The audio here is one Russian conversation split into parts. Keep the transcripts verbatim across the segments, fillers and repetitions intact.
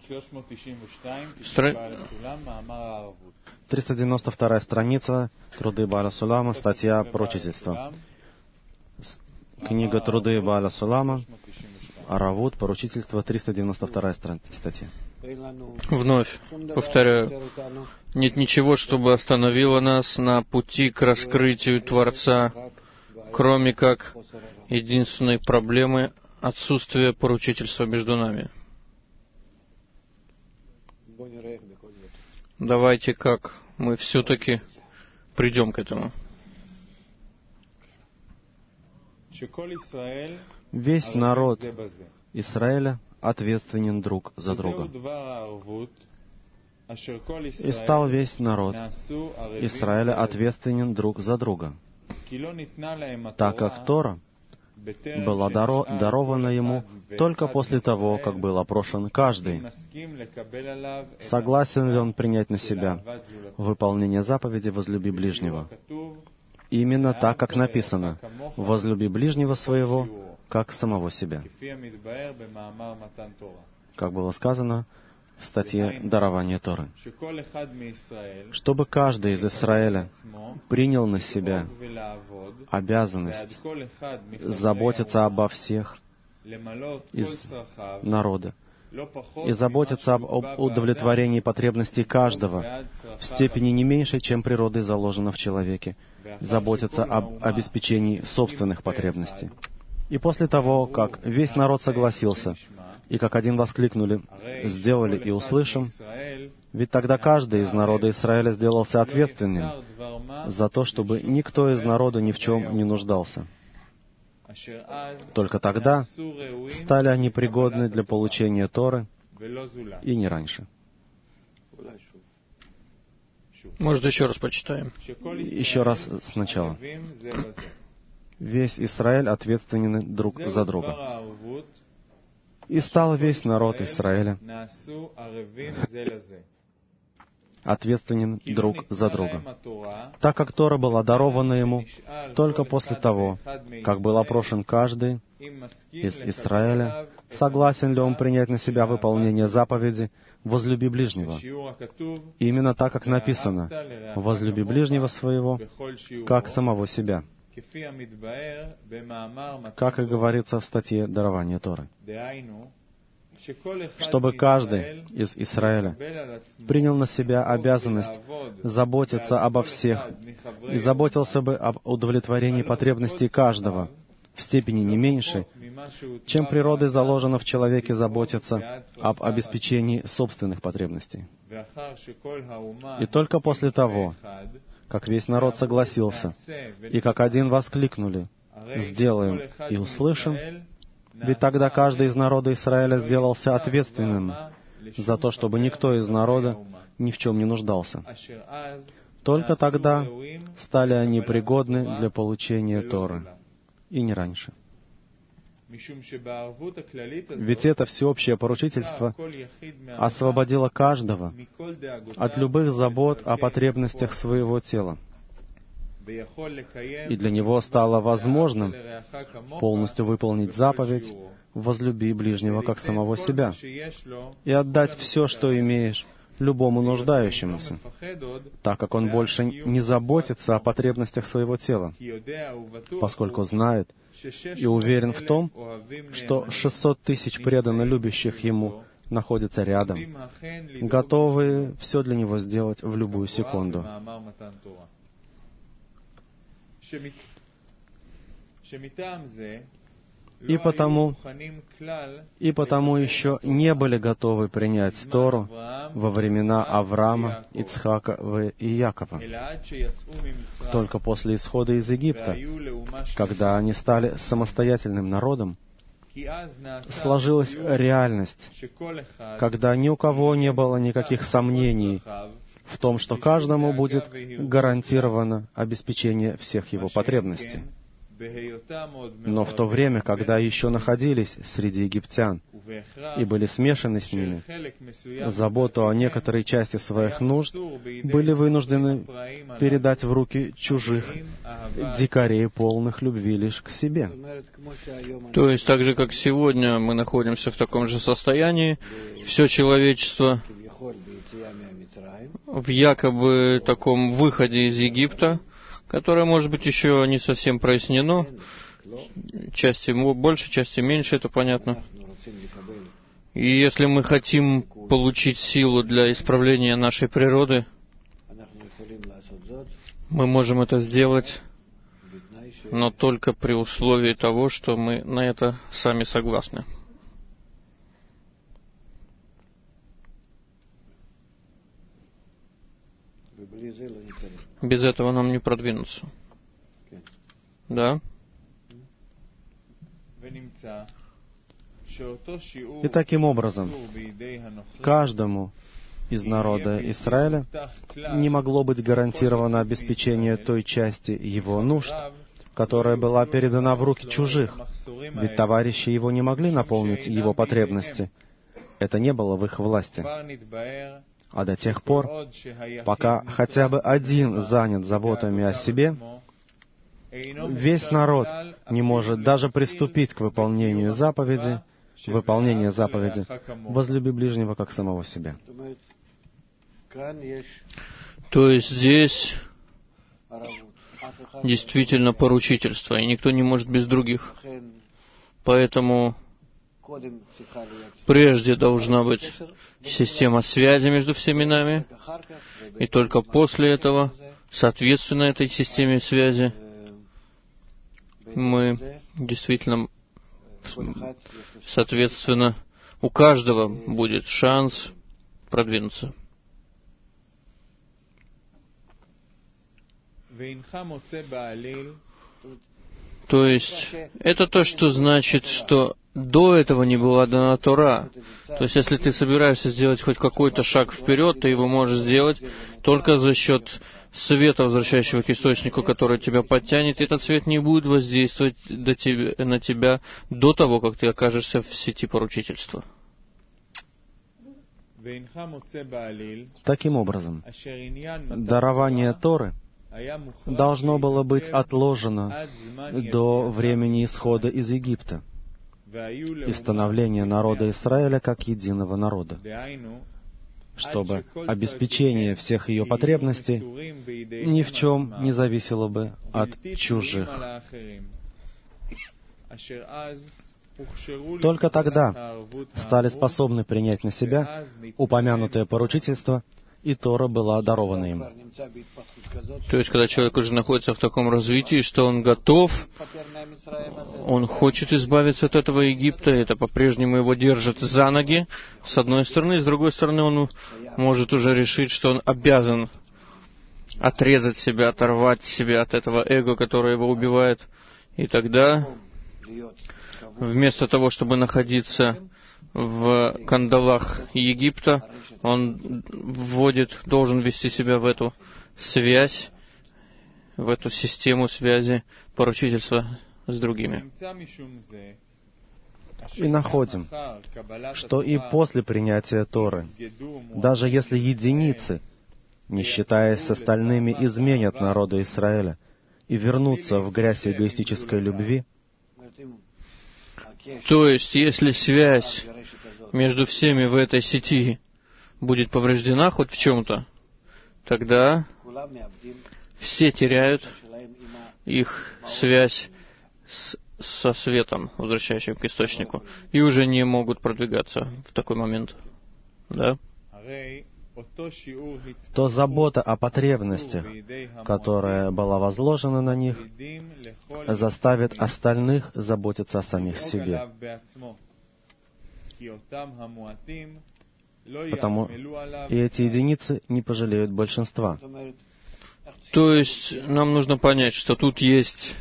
триста девяносто вторая страница, Труды Бааля Сулама, статья «Поручительство». Книга «Труды Бааля Сулама», Аравут, поручительство, триста девяносто вторая статья. Вновь повторяю, нет ничего, чтобы остановило нас на пути к раскрытию Творца, кроме как единственной проблемы отсутствия поручительства между нами. Давайте как мы все-таки придем к этому. Весь народ Израиля ответственен друг за друга. И стал весь народ Израиля ответственен друг за друга, так как Тора была даро, дарована ему только после того, как был опрошен каждый, согласен ли он принять на себя выполнение заповеди «Возлюби ближнего». Именно так, как написано: «Возлюби ближнего своего, как самого себя», как было сказано в статье «Дарование Торы». Чтобы каждый из Израиля принял на себя обязанность заботиться обо всех из народа и заботиться об удовлетворении потребностей каждого в степени не меньшей, чем природой заложено в человеке, заботиться об обеспечении собственных потребностей. И после того, как весь народ согласился, и как один воскликнули: «Сделали и услышим», ведь тогда каждый из народа Израиля сделался ответственным за то, чтобы никто из народа ни в чем не нуждался. Только тогда стали они пригодны для получения Торы, и не раньше. Может, еще раз почитаем? Еще раз сначала. Весь Израиль ответственен друг за друга. И стал весь народ Израиля ответственен друг за друга, так как Тора была дарована ему только после того, как был опрошен каждый из Израиля, согласен ли он принять на себя выполнение заповеди «Возлюби ближнего». Именно так, как написано: «Возлюби ближнего своего, как самого себя», как и говорится в статье «Дарование Торы». Чтобы каждый из Израиля принял на себя обязанность заботиться обо всех и заботился бы об удовлетворении потребностей каждого в степени не меньше, чем природой заложено в человеке заботиться об обеспечении собственных потребностей. И только после того, как весь народ согласился, и как один воскликнули: «Сделаем и услышим», ведь тогда каждый из народа Израиля сделался ответственным за то, чтобы никто из народа ни в чем не нуждался. Только тогда стали они пригодны для получения Торы, и не раньше. Ведь это всеобщее поручительство освободило каждого от любых забот о потребностях своего тела, и для него стало возможным полностью выполнить заповедь «Возлюби ближнего, как самого себя», и отдать все, что имеешь, любому нуждающемуся, так как он больше не заботится о потребностях своего тела, поскольку знает и уверен в том, что шестьсот тысяч преданно любящих ему находятся рядом, готовые все для него сделать в любую секунду. И потому, и потому еще не были готовы принять Тору во времена Авраама, Ицхака и Якова, только после исхода из Египта, когда они стали самостоятельным народом, сложилась реальность, когда ни у кого не было никаких сомнений в том, что каждому будет гарантировано обеспечение всех его потребностей. Но в то время, когда еще находились среди египтян и были смешаны с ними, заботу о некоторой части своих нужд были вынуждены передать в руки чужих дикарей, полных любви лишь к себе. То есть, так же, как сегодня мы находимся в таком же состоянии, все человечество в якобы таком выходе из Египта, которое, может быть, еще не совсем прояснено, части больше, части меньше, это понятно. И если мы хотим получить силу для исправления нашей природы, мы можем это сделать, но только при условии того, что мы на это сами согласны. Без этого нам не продвинуться. Да? И таким образом, каждому из народа Израиля не могло быть гарантировано обеспечение той части его нужд, которая была передана в руки чужих, ведь товарищи его не могли наполнить его потребности. Это не было в их власти. А до тех пор, пока хотя бы один занят заботами о себе, весь народ не может даже приступить к выполнению заповеди, выполнение заповеди «возлюби ближнего, как самого себя». То есть здесь действительно поручительство, и никто не может без других. Поэтому прежде должна быть система связи между всеми нами, и только после этого, соответственно этой системе связи, мы действительно, соответственно, у каждого будет шанс продвинуться. То есть, это то, что значит, что до этого не была дана Тора. То есть, если ты собираешься сделать хоть какой-то шаг вперед, ты его можешь сделать только за счет света, возвращающего к источнику, который тебя подтянет, и этот свет не будет воздействовать до тебя, на тебя до того, как ты окажешься в сети поручительства. Таким образом, дарование Торы должно было быть отложено до времени исхода из Египта и становления народа Израиля как единого народа, чтобы обеспечение всех ее потребностей ни в чем не зависело бы от чужих. Только тогда стали способны принять на себя упомянутое поручительство, и Тора была дарована им. То есть, когда человек уже находится в таком развитии, что он готов, он хочет избавиться от этого Египта, это по-прежнему его держит за ноги, с одной стороны, с другой стороны, он может уже решить, что он обязан отрезать себя, оторвать себя от этого эго, которое его убивает, и тогда, вместо того, чтобы находиться в кандалах Египта, он вводит, должен ввести себя в эту связь, в эту систему связи поручительства с другими. И находим, что и после принятия Торы, даже если единицы, не считаясь с остальными, изменят народа Израиля и вернутся в грязь эгоистической любви, то есть, если связь между всеми в этой сети будет повреждена хоть в чем-то, тогда все теряют их связь с, со светом, возвращающим к источнику, и уже не могут продвигаться в такой момент. Да? То забота о потребностях, которая была возложена на них, заставит остальных заботиться о самих себе. Потому и эти единицы не пожалеют большинства. То есть нам нужно понять, что тут есть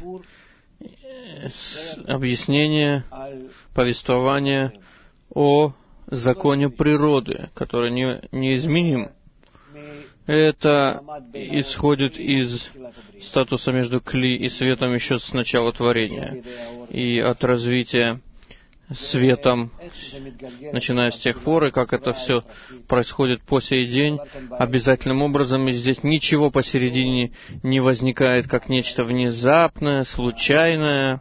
объяснение, повествование о законе природы, который не, неизменим. это исходит из статуса между кли и светом еще с начала творения, и от развития светом, начиная с тех пор, и как это все происходит по сей день, обязательным образом, и здесь ничего посередине не возникает как нечто внезапное, случайное,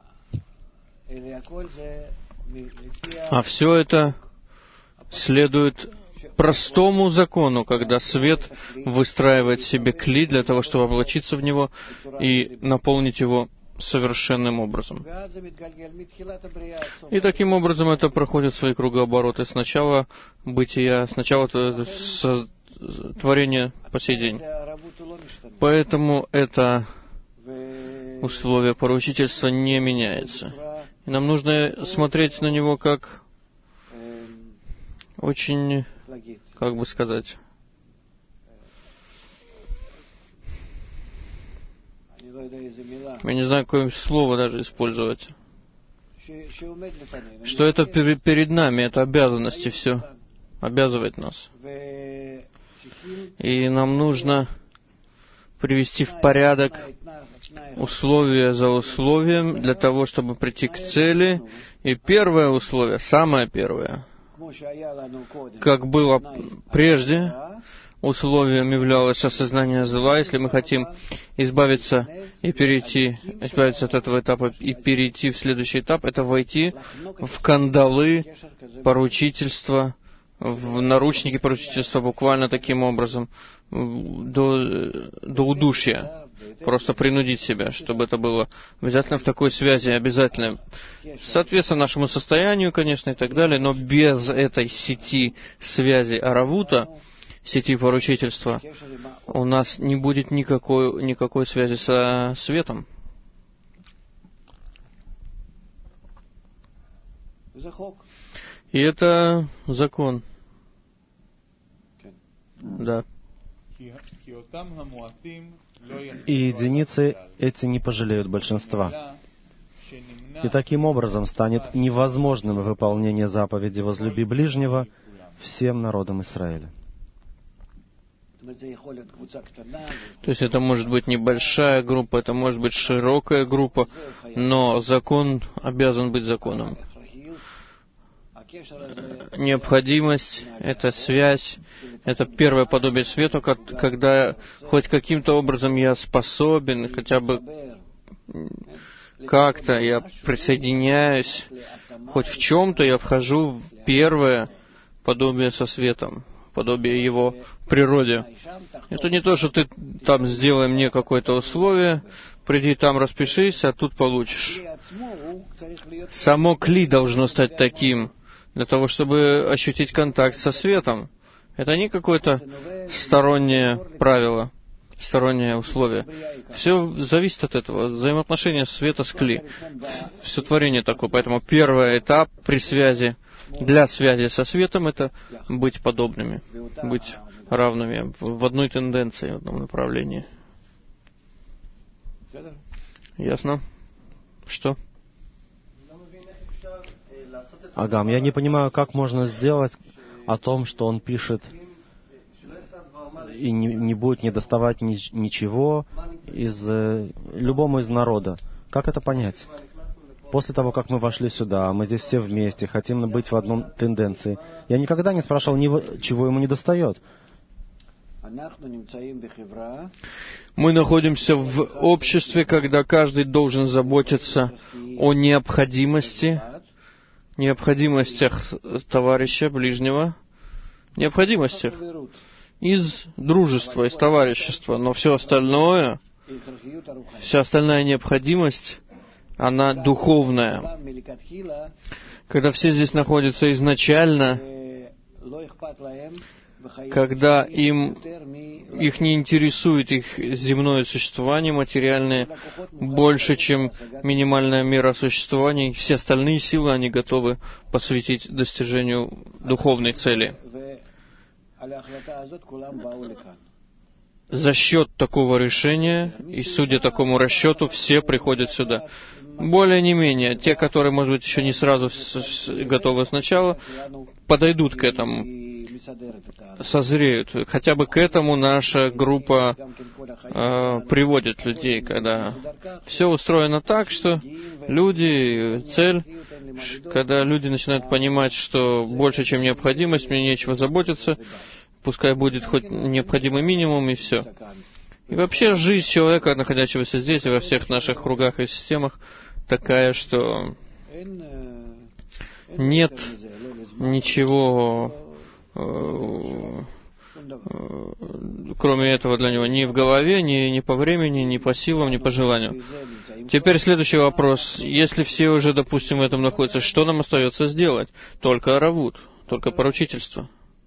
а все это следует простому закону, когда свет выстраивает себе кли для того, чтобы облачиться в него и наполнить его совершенным образом. И таким образом это проходит свои кругообороты с начала бытия, с начала творения по сей день. Поэтому это условие поручительства не меняется. И нам нужно смотреть на него как очень, как бы сказать, я не знаю, какое слово даже использовать, что это перед нами, это обязанности все, обязывает нас. И нам нужно привести в порядок условия за условием для того, чтобы прийти к цели. И первое условие, самое первое, как было прежде, условием являлось осознание зла. Если мы хотим избавиться и перейти, избавиться от этого этапа и перейти в следующий этап, это войти в кандалы поручительства, в наручники поручительства, буквально таким образом, до, до удушья. Просто принудить себя, чтобы это было обязательно в такой связи, обязательно, соответственно нашему состоянию, конечно, и так далее, но без этой сети связи аравута, сети поручительства, у нас не будет никакой, никакой связи со светом. И это закон. Да. И единицы эти не пожалеют большинства. И таким образом станет невозможным выполнение заповеди «Возлюби ближнего» всем народам Израиля. То есть это может быть небольшая группа, это может быть широкая группа, но закон обязан быть законом. Необходимость, это связь, это первое подобие свету, когда хоть каким-то образом я способен, хотя бы как-то я присоединяюсь, хоть в чем-то я вхожу в первое подобие со светом, подобие его природе. Это не то, что ты там сделай мне какое-то условие, приди там распишись, а тут получишь. Само кли должно стать таким, для того, чтобы ощутить контакт со светом. Это не какое-то стороннее правило, стороннее условие. Все зависит от этого, взаимоотношения света с кли. Все творение такое. Поэтому первый этап при связи, для связи со светом, это быть подобными, быть равными в одной тенденции, в одном направлении. Ясно? Что? Агам, я не понимаю, как можно сделать о том, что он пишет, и не, не будет недоставать ни, ничего из э, любому из народа. Как это понять? После того, как мы вошли сюда, мы здесь все вместе, хотим быть в одном тенденции. Я никогда не спрашивал, чего ему недостает. Мы находимся в обществе, когда каждый должен заботиться о необходимости, необходимостях товарища, ближнего, необходимостях из дружества, из товарищества, но все остальное, вся остальная необходимость, она духовная. Когда все здесь находятся изначально, когда им, их не интересует их земное существование, материальное, больше, чем минимальная мера существования, все остальные силы они готовы посвятить достижению духовной цели. За счет такого решения и судя такому расчету, все приходят сюда. Более не менее, те, которые, может быть, еще не сразу готовы сначала, подойдут к этому. созреют. Хотя бы к этому наша группа э, приводит людей, когда все устроено так, что люди, цель, когда люди начинают понимать, что больше, чем необходимость, мне нечего заботиться, пускай будет хоть необходимый минимум, и все. И вообще жизнь человека, находящегося здесь, и во всех наших кругах и системах, такая, что нет ничего, э, э, кроме этого для него, ни в голове, ни, ни по времени, ни по силам, ни по желанию. Теперь следующий вопрос. Если все уже, допустим, в этом находятся, что нам остается сделать? Только аравут, только поручительство.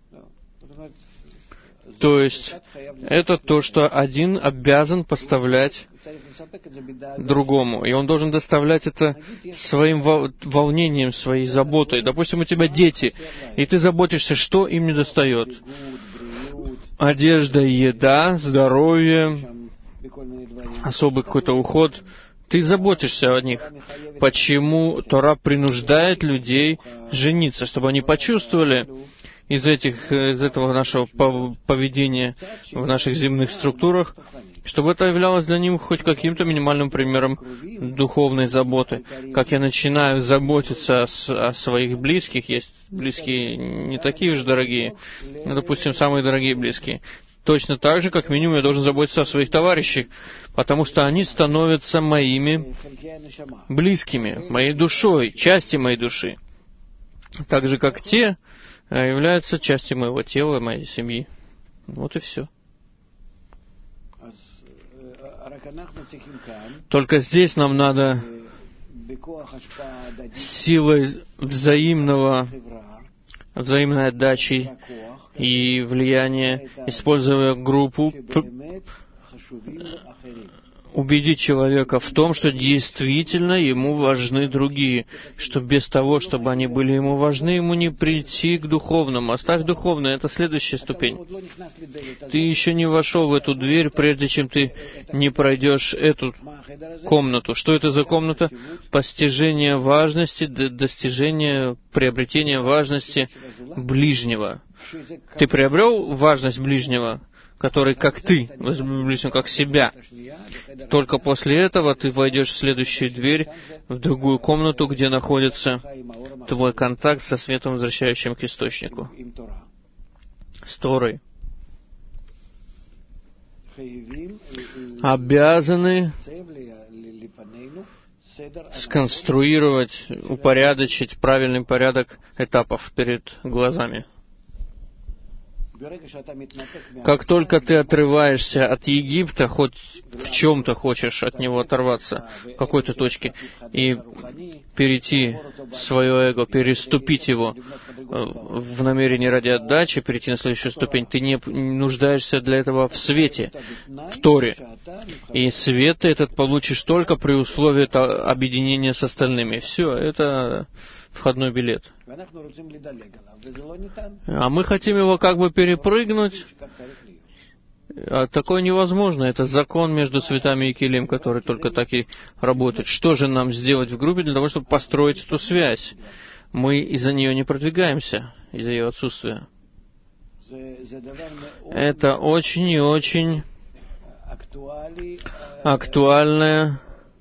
То есть, это то, что один обязан поставлять другому. И он должен доставлять это своим волнением, своей заботой. Допустим, у тебя дети, и ты заботишься, что им не достает. Одежда, еда, здоровье, особый какой-то уход. Ты заботишься о них. Почему Тора принуждает людей жениться? Чтобы они почувствовали из, этих, из этого нашего поведения в наших земных структурах, чтобы это являлось для них хоть каким-то минимальным примером духовной заботы. Как я начинаю заботиться о, о своих близких, есть близкие не такие уж дорогие, ну, допустим, самые дорогие близкие. Точно так же, как минимум, я должен заботиться о своих товарищах, потому что они становятся моими близкими, моей душой, частью моей души. Так же, как те являются частью моего тела, моей семьи. Вот и все. Только здесь нам надо силой взаимного, взаимной отдачи и влияния, используя группу, убедить человека в том, что действительно ему важны другие, что без того, чтобы они были ему важны, ему не прийти к духовному. Оставь духовное, это следующая ступень. Ты еще не вошел в эту дверь, прежде чем ты не пройдешь эту комнату. Что это за комната? Постижение важности, достижение, приобретение важности ближнего. Ты приобрел важность ближнего, который как ты, близким как себя. Только после этого ты войдешь в следующую дверь, в другую комнату, где находится твой контакт со светом, возвращающим к источнику, с Торой. Обязаны сконструировать, упорядочить правильный порядок этапов перед глазами. Как только ты отрываешься от Египта, хоть в чем-то хочешь от него оторваться, в какой-то точке, и перейти свое эго, переступить его в намерении ради отдачи, перейти на следующую ступень, ты не нуждаешься для этого в свете, в Торе. И свет этот получишь только при условии объединения с остальными. Все, это входной билет. А мы хотим его как бы перепрыгнуть. А такое невозможно. Это закон между светами и килим, который только так и работает. Что же нам сделать в группе для того, чтобы построить эту связь? Мы из-за нее не продвигаемся, из-за ее отсутствия. Это очень и очень актуальная,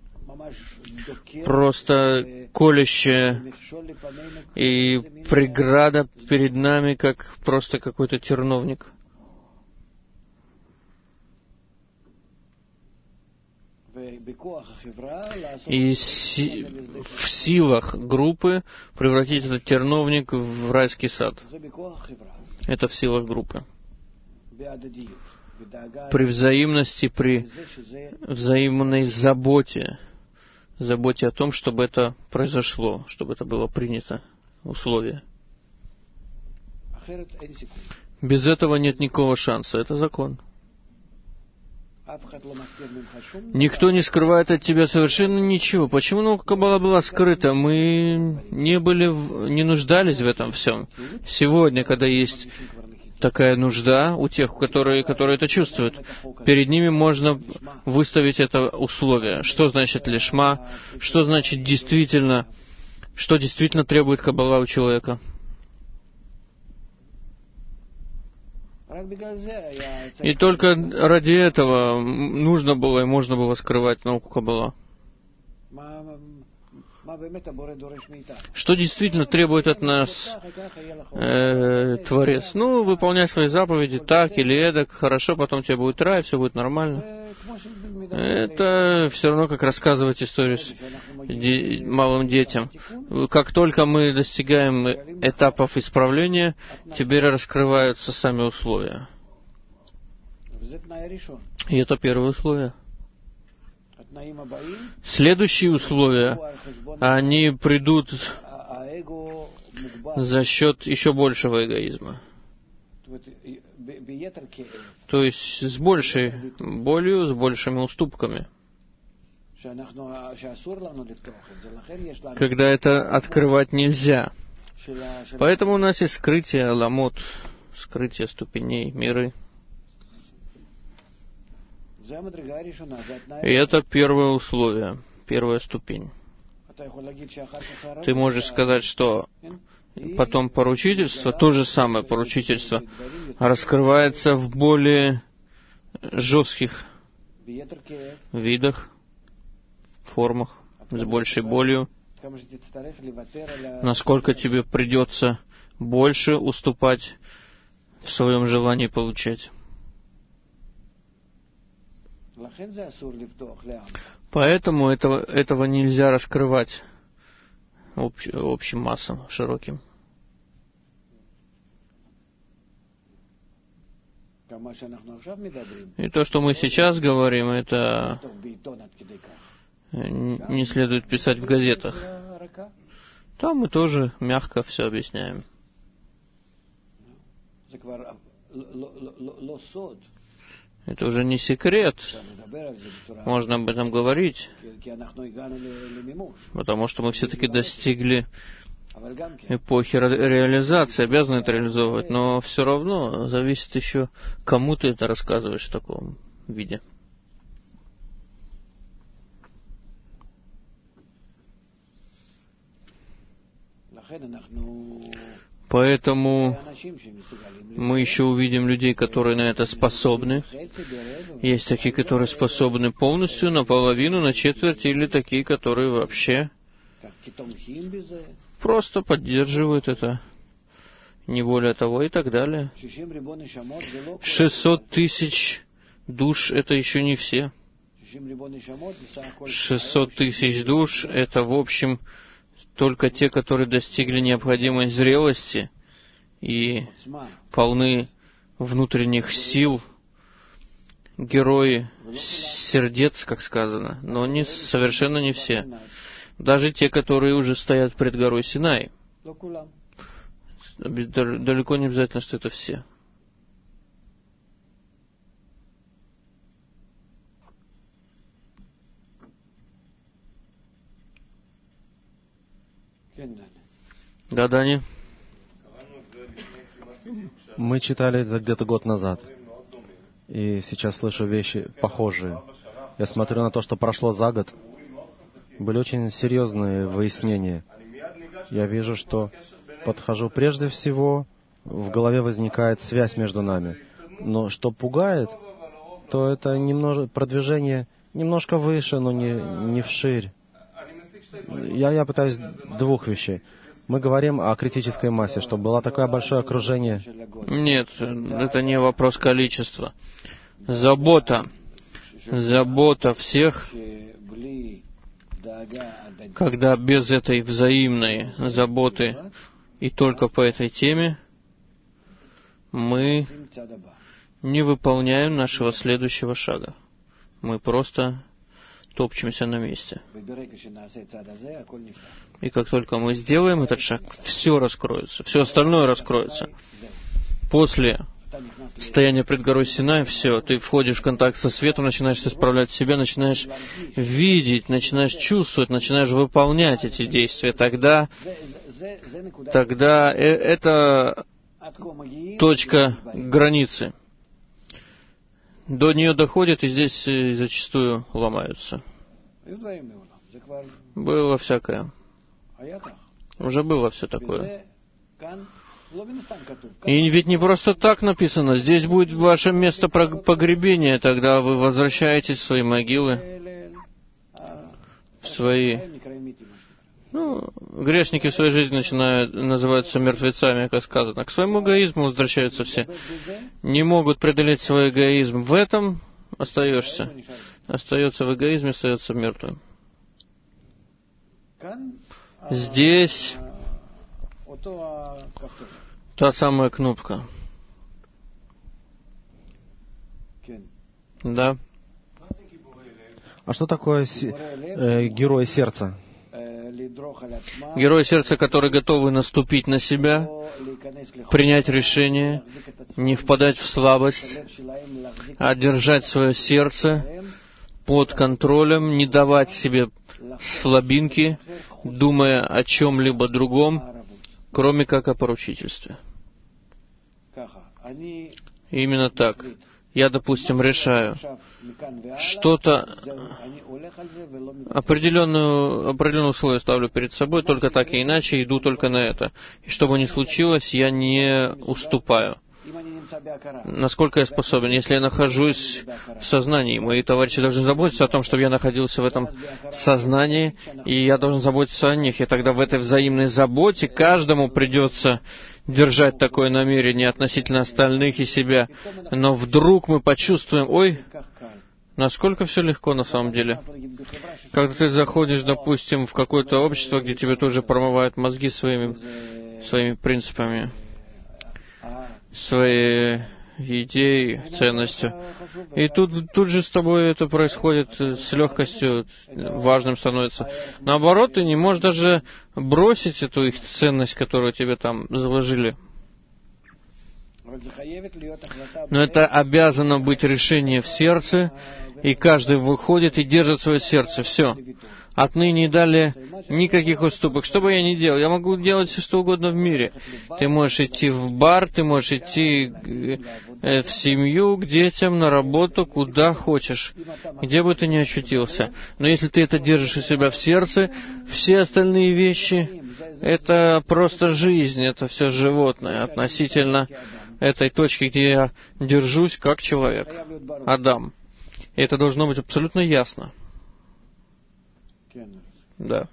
просто колющая и преграда перед нами, как просто какой-то терновник. И си- в силах группы превратить этот терновник в райский сад. Это в силах группы. При взаимности, при взаимной заботе, заботе о том, чтобы это произошло, чтобы это было принято, условие. Без этого нет никакого шанса. Это закон. Никто не скрывает от тебя совершенно ничего. Почему наука Каббала была скрыта? Мы не были, в... не нуждались в этом всем. Сегодня, когда есть такая нужда у тех, которые, которые это чувствуют, перед ними можно выставить это условие. Что значит лишма? Что значит действительно, что действительно требует Каббала у человека? И только ради этого нужно было и можно было скрывать науку Каббала. Что действительно требует от нас э, Творец? Ну, выполняй свои заповеди так или эдак, хорошо, потом тебе будет рай, все будет нормально. Это все равно, как рассказывать историю с де- малым детям. Как только мы достигаем этапов исправления, теперь раскрываются сами условия. И это первое условие. Следующие условия, они придут за счет еще большего эгоизма. То есть с большей болью, с большими уступками. Когда это открывать нельзя. Поэтому у нас есть скрытие ламот, скрытие ступеней, миры. И это первое условие, первая ступень. Ты можешь сказать, что потом поручительство, то же самое поручительство, раскрывается в более жестких видах, формах, с большей болью. Насколько тебе придется больше уступать в своем желании получать. Поэтому этого, этого нельзя раскрывать общ, общим массам, широким. И то, что мы сейчас говорим, это не следует писать в газетах. Там мы тоже мягко все объясняем. Это уже не секрет. Можно об этом говорить, потому что мы все-таки достигли эпохи реализации, обязаны это реализовывать, но все равно зависит еще, кому ты это рассказываешь в таком виде. Поэтому мы еще увидим людей, которые на это способны. Есть такие, которые способны полностью, наполовину, на четверть, или такие, которые вообще просто поддерживают это, не более того, и так далее. шестьсот тысяч душ — это еще не все. шестьсот тысяч душ — это, в общем, только те, которые достигли необходимой зрелости и полны внутренних сил, герои сердец, как сказано, но не, совершенно не все. Даже те, которые уже стоят пред горой Синай. Далеко не обязательно, что это все. Да, Дани? Мы читали это где-то год назад, и сейчас слышу вещи похожие. Я смотрю на то, что прошло за год. Были очень серьезные выяснения. Я вижу, что подхожу прежде всего, в голове возникает связь между нами. Но что пугает, то это немного продвижение немножко выше, но не, не вширь. Я, я пытаюсь двух вещей. Мы говорим о критической массе, чтобы было такое большое окружение. Нет, это не вопрос количества. Забота. Забота всех, когда без этой взаимной заботы и только по этой теме мы не выполняем нашего следующего шага. Мы просто топчемся на месте. И как только мы сделаем этот шаг, все раскроется, все остальное раскроется. После состояния пред горой Синай, все, ты входишь в контакт со светом, начинаешь исправлять себя, начинаешь видеть, начинаешь чувствовать, начинаешь выполнять эти действия. Тогда, тогда это точка границы. До нее доходят, и здесь зачастую ломаются. Было всякое. Уже было все такое. И ведь не просто так написано. Здесь будет ваше место погребения, тогда вы возвращаетесь в свои могилы, в свои... Ну, грешники в своей жизни начинают, называются мертвецами, как сказано. К своему эгоизму возвращаются все. Не могут преодолеть свой эгоизм. В этом остаешься. Остается в эгоизме, остается мертвым. Здесь та самая кнопка. Да. А что такое се- э, герой сердца? Герои сердца, которые готовы наступить на себя, принять решение, не впадать в слабость, а держать свое сердце под контролем, не давать себе слабинки, думая о чем-либо другом, кроме как о поручительстве. Именно так. Я, допустим, решаю что-то, определенную, определенные условия ставлю перед собой, только так и иначе, иду только на это. И что бы ни случилось, я не уступаю. Насколько я способен. Если я нахожусь в сознании, мои товарищи должны заботиться о том, чтобы я находился в этом сознании, и я должен заботиться о них. И тогда в этой взаимной заботе каждому придется держать такое намерение относительно остальных и себя. Но вдруг мы почувствуем, ой, насколько все легко на самом деле. Когда ты заходишь, допустим, в какое-то общество, где тебе тоже промывают мозги своими, своими принципами, своей идеей, ценностью. И тут, тут же с тобой это происходит с легкостью, важным становится. Наоборот, ты не можешь даже бросить эту их ценность, которую тебе там заложили. Но это обязано быть решение в сердце, и каждый выходит и держит свое сердце. Все. Отныне и далее никаких уступок. Что бы я ни делал, я могу делать все, что угодно в мире. Ты можешь идти в бар, ты можешь идти в семью, к детям, на работу, куда хочешь, где бы ты ни очутился. Но если ты это держишь у себя в сердце, все остальные вещи — это просто жизнь, это все животное относительно этой точки, где я держусь как человек, Адам. И это должно быть абсолютно ясно. Да.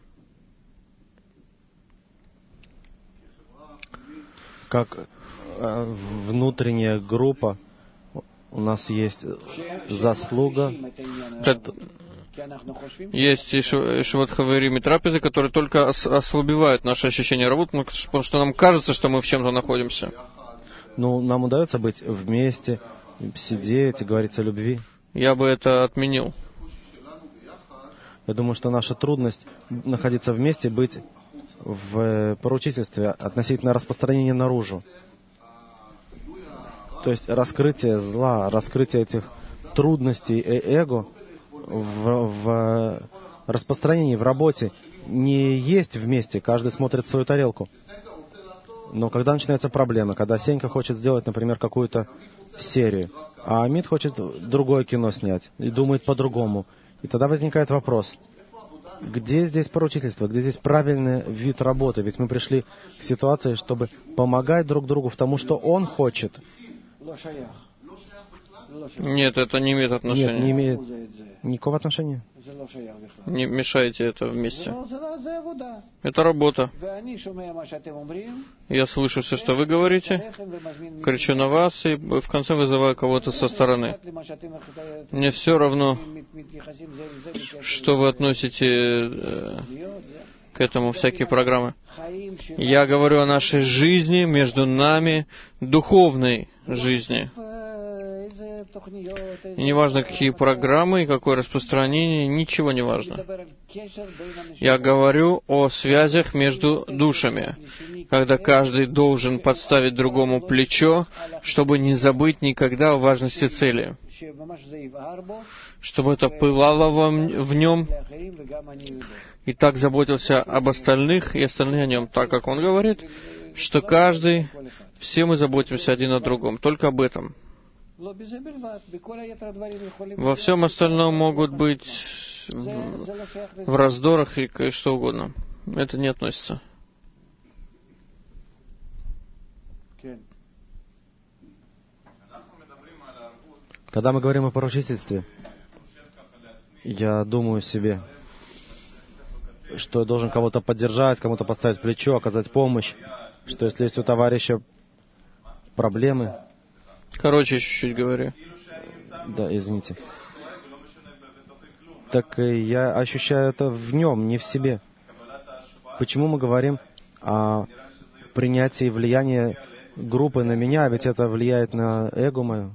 Как э, внутренняя группа, у нас есть заслуга. Это... Есть Ишивот Хаверим и трапезы, которые только ос- ослабевают наше ощущение работы, потому что нам кажется, что мы в чем-то находимся. Ну, нам удается быть вместе, сидеть и говорить о любви. Я бы это отменил. Я думаю, что наша трудность находиться вместе, быть в поручительстве относительно распространения наружу. То есть раскрытие зла, раскрытие этих трудностей и эго в, в распространении, в работе не есть вместе, каждый смотрит в свою тарелку. Но когда начинается проблема, когда Сенька хочет сделать, например, какую-то серию, а Амид хочет другое кино снять и думает по-другому, и тогда возникает вопрос, где здесь поручительство, где здесь правильный вид работы? Ведь мы пришли к ситуации, чтобы помогать друг другу в тому, что он хочет. Нет, это не имеет отношения. Нет, не имеет никакого отношения. Не мешайте это вместе. Это работа. Я слышу все, что вы говорите, кричу на вас и в конце вызываю кого-то со стороны. Мне все равно, что вы относите э, к этому всякие программы. Я говорю о нашей жизни, между нами, духовной жизни. И не важно, какие программы и какое распространение, ничего не важно. Я говорю о связях между душами, когда каждый должен подставить другому плечо, чтобы не забыть никогда о важности цели, чтобы это пылало в нем, и так заботился об остальных, и остальные о нем, так как он говорит, что каждый, все мы заботимся один о другом, только об этом. Во всем остальном могут быть в, в раздорах и что угодно. Это не относится. Когда мы говорим о поручительстве, я думаю себе, что я должен кого-то поддержать, кому-то поставить плечо, оказать помощь, что если есть у товарища проблемы... Короче, чуть-чуть говорю. Да, извините. Так я ощущаю это в нем, не в себе. Почему мы говорим о принятии влияния группы на меня, ведь это влияет на эго мое?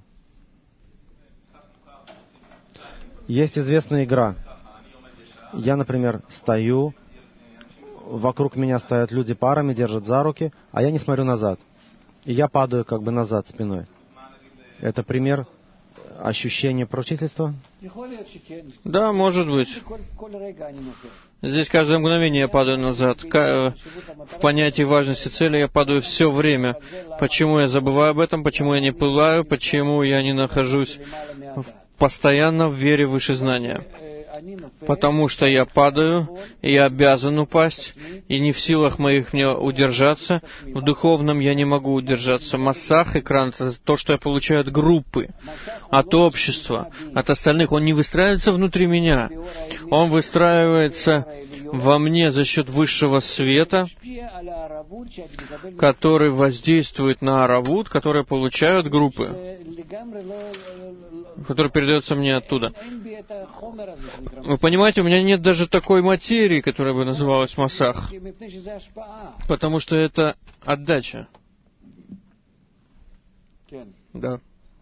Есть известная игра. Я, например, стою, вокруг меня стоят люди парами, держат за руки, а я не смотрю назад. И я падаю как бы назад спиной. Это пример ощущения поручительства? Да, может быть. Здесь каждое мгновение я падаю назад. В понятии важности цели я падаю все время. Почему я забываю об этом? Почему я не пылаю? Почему я не нахожусь постоянно в вере выше знания? Потому что я падаю, и я обязан упасть, и не в силах моих мне удержаться. В духовном я не могу удержаться. Массах, экран, это то, что я получаю от группы, от общества, от остальных. Он не выстраивается внутри меня. Он выстраивается во мне за счет высшего света, который воздействует на аравут, который я получаю от группы, который передается мне оттуда. Вы понимаете, у меня нет даже такой материи, которая бы называлась массах, потому что это отдача. Да.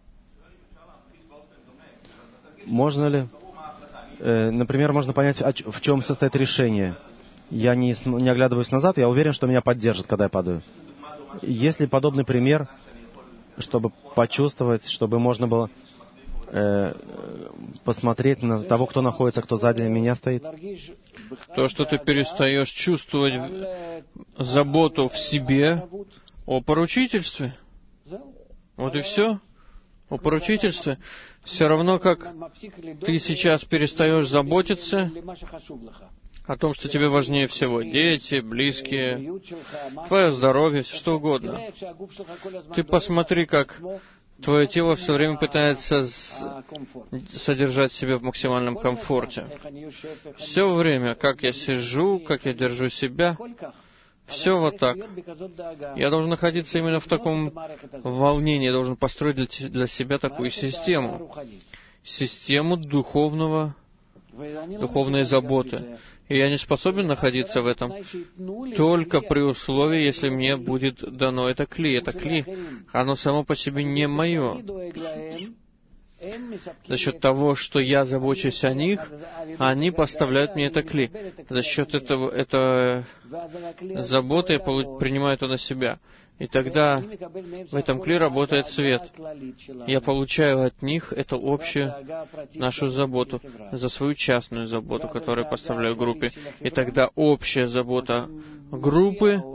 Можно ли, э, например, можно понять, в чем состоит решение? Я не, не оглядываюсь назад, я уверен, что меня поддержат, когда я падаю. Есть ли подобный пример, чтобы почувствовать, чтобы можно было э, посмотреть на того, кто находится, кто сзади меня стоит? То, что ты перестаешь чувствовать заботу в себе о поручительстве. Вот и все. О поручительстве. Все равно, как ты сейчас перестаешь заботиться о том, что тебе важнее всего. Дети, близкие, твое здоровье, все что угодно. Ты посмотри, как твое тело все время пытается с... содержать себя в максимальном комфорте. Все время, как я сижу, как я держу себя, все вот так. Я должен находиться именно в таком волнении, я должен построить для, для себя такую систему. Систему духовного, духовной заботы. И я не способен находиться в этом только при условии, если мне будет дано это кли. Это кли, оно само по себе не мое. За счет того, что я забочусь о них, они поставляют мне это кли. За счет этого, этого заботы я принимаю это на себя. И тогда в этом кли работает свет. Я получаю от них эту общую нашу заботу, за свою частную заботу, которую поставляю группе. И тогда общая забота группы,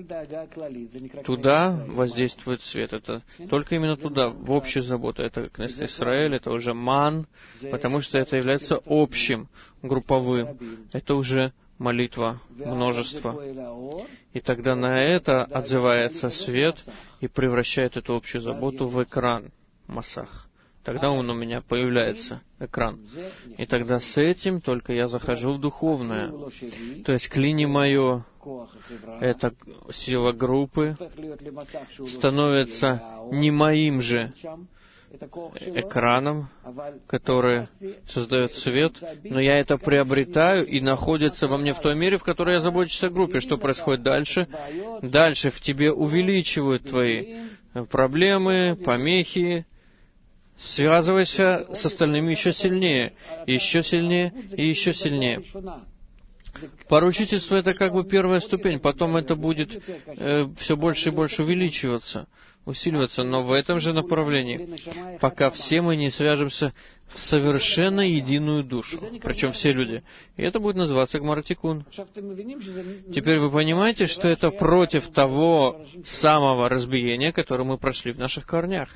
туда воздействует свет. Это только именно туда, в общую заботу. Это Кнессет Исраэль, это уже ман, потому что это является общим, групповым. Это уже молитва, множество. И тогда на это отзывается свет и превращает эту общую заботу в экран, массах. Тогда он у меня появляется, экран. И тогда с этим только я захожу в духовное. То есть кли не мое, это сила группы, становится не моим же экраном, который создает свет, но я это приобретаю и находится во мне в той мере, в которой я забочусь о группе. Что происходит дальше? Дальше в тебе увеличивают твои проблемы, помехи. Связывайся с остальными еще сильнее, еще сильнее и еще сильнее. Поручительство — это как бы первая ступень, потом это будет э, все больше и больше увеличиваться, усиливаться, но в этом же направлении, пока все мы не свяжемся в совершенно единую душу, причем все люди. И это будет называться Гмара Тикун. Теперь вы понимаете, что это против того самого разбиения, которое мы прошли в наших корнях.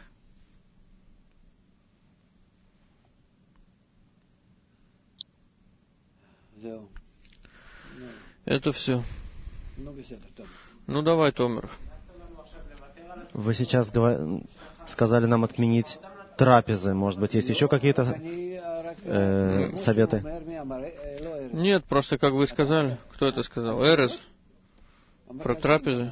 Это все. Ну давай, Томер. Вы сейчас говор... сказали нам отменить трапезы. Может быть, есть еще какие-то э, советы? Нет, просто как вы сказали. Кто это сказал? Эрес? Про трапезы?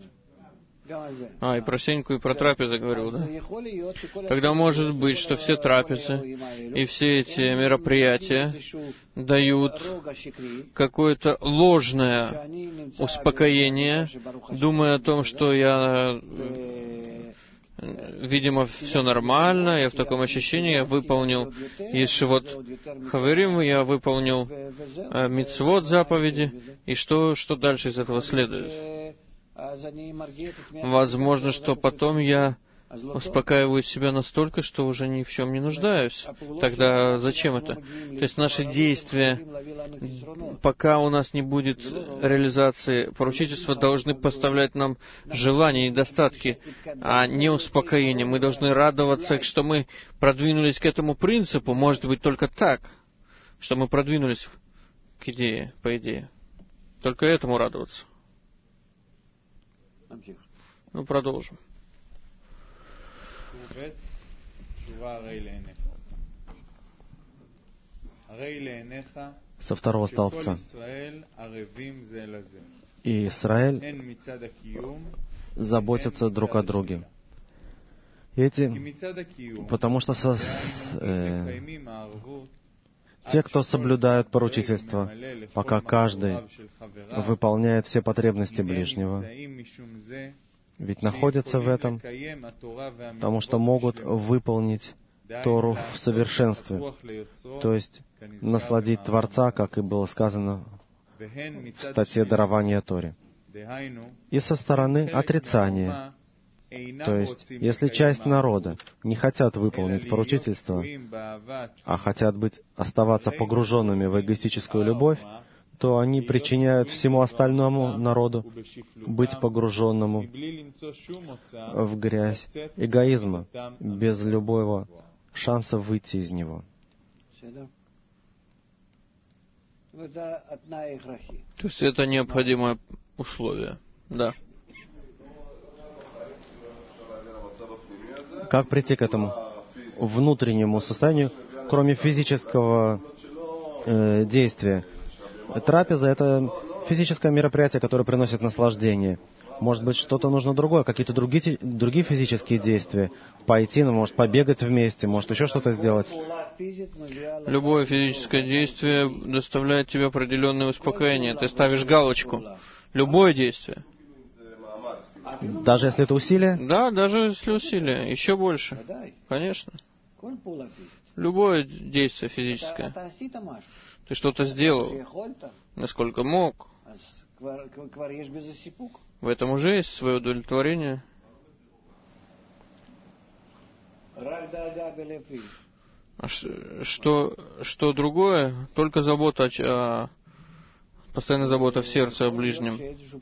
А, и про Сеньку, и про трапезы говорил, да? Тогда может быть, что все трапезы и все эти мероприятия дают какое-то ложное успокоение, думая о том, что я, видимо, все нормально, я в таком ощущении, я выполнил Ешивот Хаверим, я выполнил э, мицвот заповеди, и что, что дальше из этого следует? Возможно, что потом я успокаиваю себя настолько, что уже ни в чем не нуждаюсь. Тогда зачем это? То есть наши действия, пока у нас не будет реализации поручительства, должны поставлять нам желания и недостатки, а не успокоение. Мы должны радоваться, что мы продвинулись к этому принципу, может быть, только так, что мы продвинулись к идее, по идее. Только этому радоваться. Ну, продолжим. Со второго столбца. И Израиль заботится друг о друге. Эти, потому что со, э, те, кто соблюдают поручительство, пока каждый выполняет все потребности ближнего, ведь находятся в этом, потому что могут выполнить Тору в совершенстве, то есть насладить Творца, как и было сказано в статье дарования Торе. И со стороны отрицания, то есть, если часть народа не хотят выполнить поручительство, а хотят быть, оставаться погруженными в эгоистическую любовь, то они причиняют всему остальному народу быть погруженному в грязь эгоизма, без любого шанса выйти из него. То есть это необходимое условие, да. Как прийти к этому внутреннему состоянию, кроме физического э, действия? Трапеза — это физическое мероприятие, которое приносит наслаждение. Может быть, что-то нужно другое, какие-то другие, другие физические действия. Пойти, ну, может, побегать вместе, может, еще что-то сделать. Любое физическое действие доставляет тебе определенное успокоение. Ты ставишь галочку. Любое действие. Даже если это усилие? Да, даже если усилие. Еще больше. Конечно. Любое действие физическое. Ты что-то сделал, насколько мог. В этом уже есть свое удовлетворение. А что, что другое? Только забота о, постоянная забота в сердце о ближнем.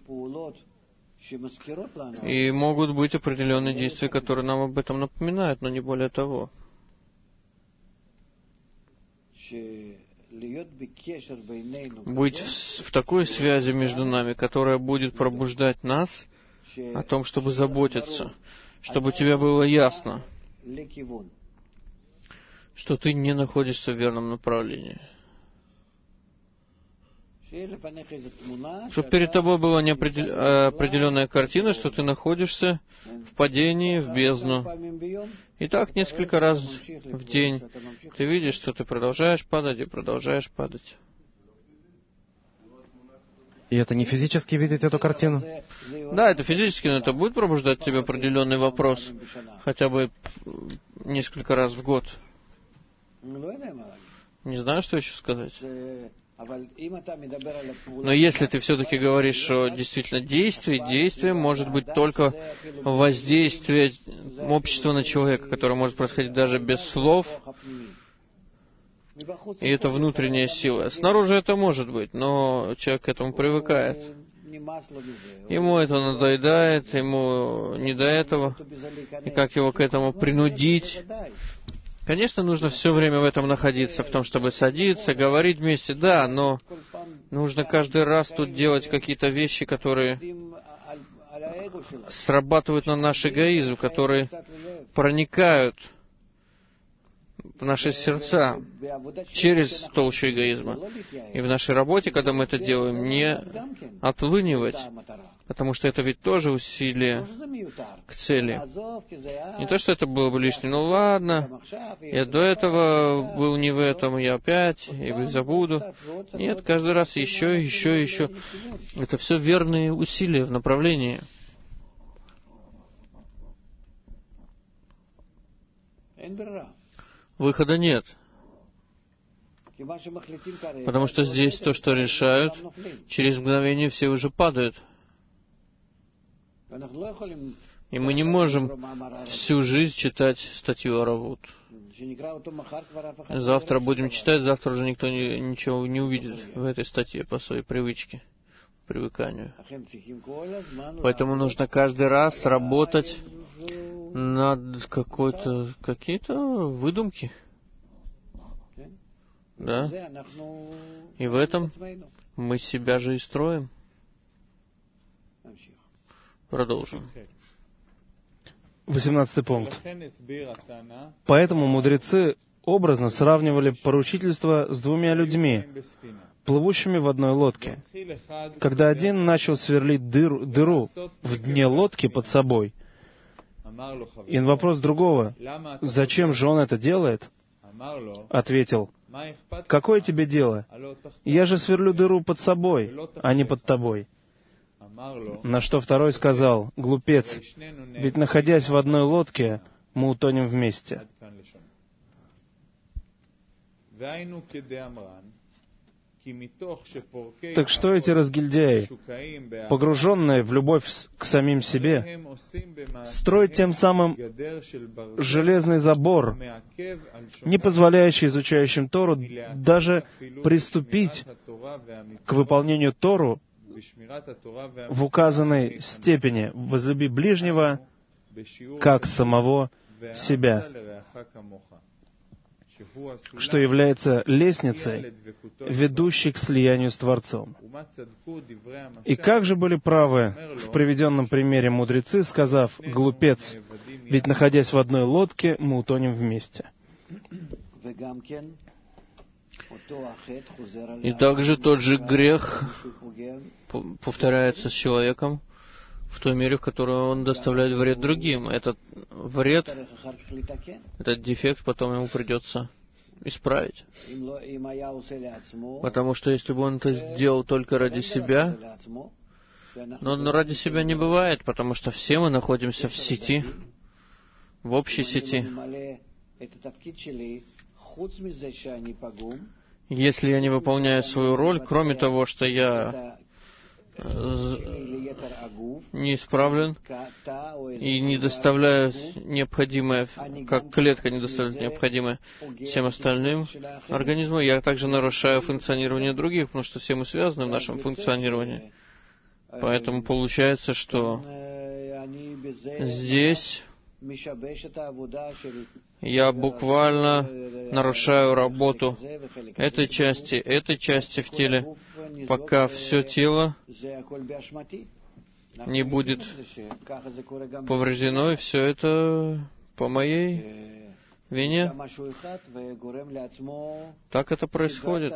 И могут быть определенные действия, которые нам об этом напоминают, но не более того. Быть в, в такой связи между нами, которая будет пробуждать нас о том, чтобы заботиться, чтобы тебе было ясно, что ты не находишься в верном направлении. Чтобы перед тобой была неопределенная картина, что ты находишься в падении, в бездну. И так несколько раз в день ты видишь, что ты продолжаешь падать и продолжаешь падать. И это не физически видеть эту картину? Да, это физически, но это будет пробуждать в тебе определенный вопрос, хотя бы несколько раз в год. Не знаю, что еще сказать. Но если ты все-таки говоришь, что действительно действие, действие может быть только воздействие общества на человека, которое может происходить даже без слов, и это внутренняя сила. Снаружи это может быть, но человек к этому привыкает. Ему это надоедает, ему не до этого, и как его к этому принудить? Конечно, нужно все время в этом находиться, в том, чтобы садиться, говорить вместе, да, но нужно каждый раз тут делать какие-то вещи, которые срабатывают на наш эгоизм, которые проникают в наши сердца через толщу эгоизма. И в нашей работе, когда мы это делаем, не отлынивать, потому что это ведь тоже усилие к цели. Не то, что это было бы лишним, ну ладно, я до этого был не в этом, я опять, и забуду. Нет, каждый раз еще, еще, еще. Это все верные усилия в направлении. Выхода нет. Потому что здесь то, что решают, через мгновение все уже падают. И мы не можем всю жизнь читать статью Аравут. Завтра будем читать, завтра уже никто не, ничего не увидит в этой статье по своей привычке, привыканию. Поэтому нужно каждый раз работать над какой-то, какие-то выдумки. Да? И в этом мы себя же и строим. Продолжим. Восемнадцатый пункт. Поэтому мудрецы образно сравнивали поручительство с двумя людьми, плывущими в одной лодке. Когда один начал сверлить дыру, дыру в дне лодки под собой, и на вопрос другого, «Зачем же он это делает?» ответил, «Какое тебе дело? Я же сверлю дыру под собой, а не под тобой». На что второй сказал, «Глупец, ведь находясь в одной лодке, мы утонем вместе». Так что эти разгильдяи, погруженные в любовь к самим себе, строят тем самым железный забор, не позволяющий изучающим Тору даже приступить к выполнению Тору в указанной степени «возлюби ближнего, как самого себя», что является лестницей, ведущей к слиянию с Творцом. И как же были правы в приведенном примере мудрецы, сказав, «Глупец, ведь находясь в одной лодке, мы утонем вместе». И также тот же грех повторяется с человеком в той мере, в которой он доставляет вред другим. Этот вред, этот дефект потом ему придется исправить. Потому что если бы он это сделал только ради себя, но ради себя не бывает, потому что все мы находимся в сети, в общей сети. Если я не выполняю свою роль, кроме того, что я не исправлен и не доставляю необходимое, как клетка не доставляет необходимое всем остальным организмам, я также нарушаю функционирование других, потому что все мы связаны в нашем функционировании. Поэтому получается, что здесь я буквально нарушаю работу этой части, этой части в теле, пока все тело не будет повреждено, и все это по моей вине. Так это происходит.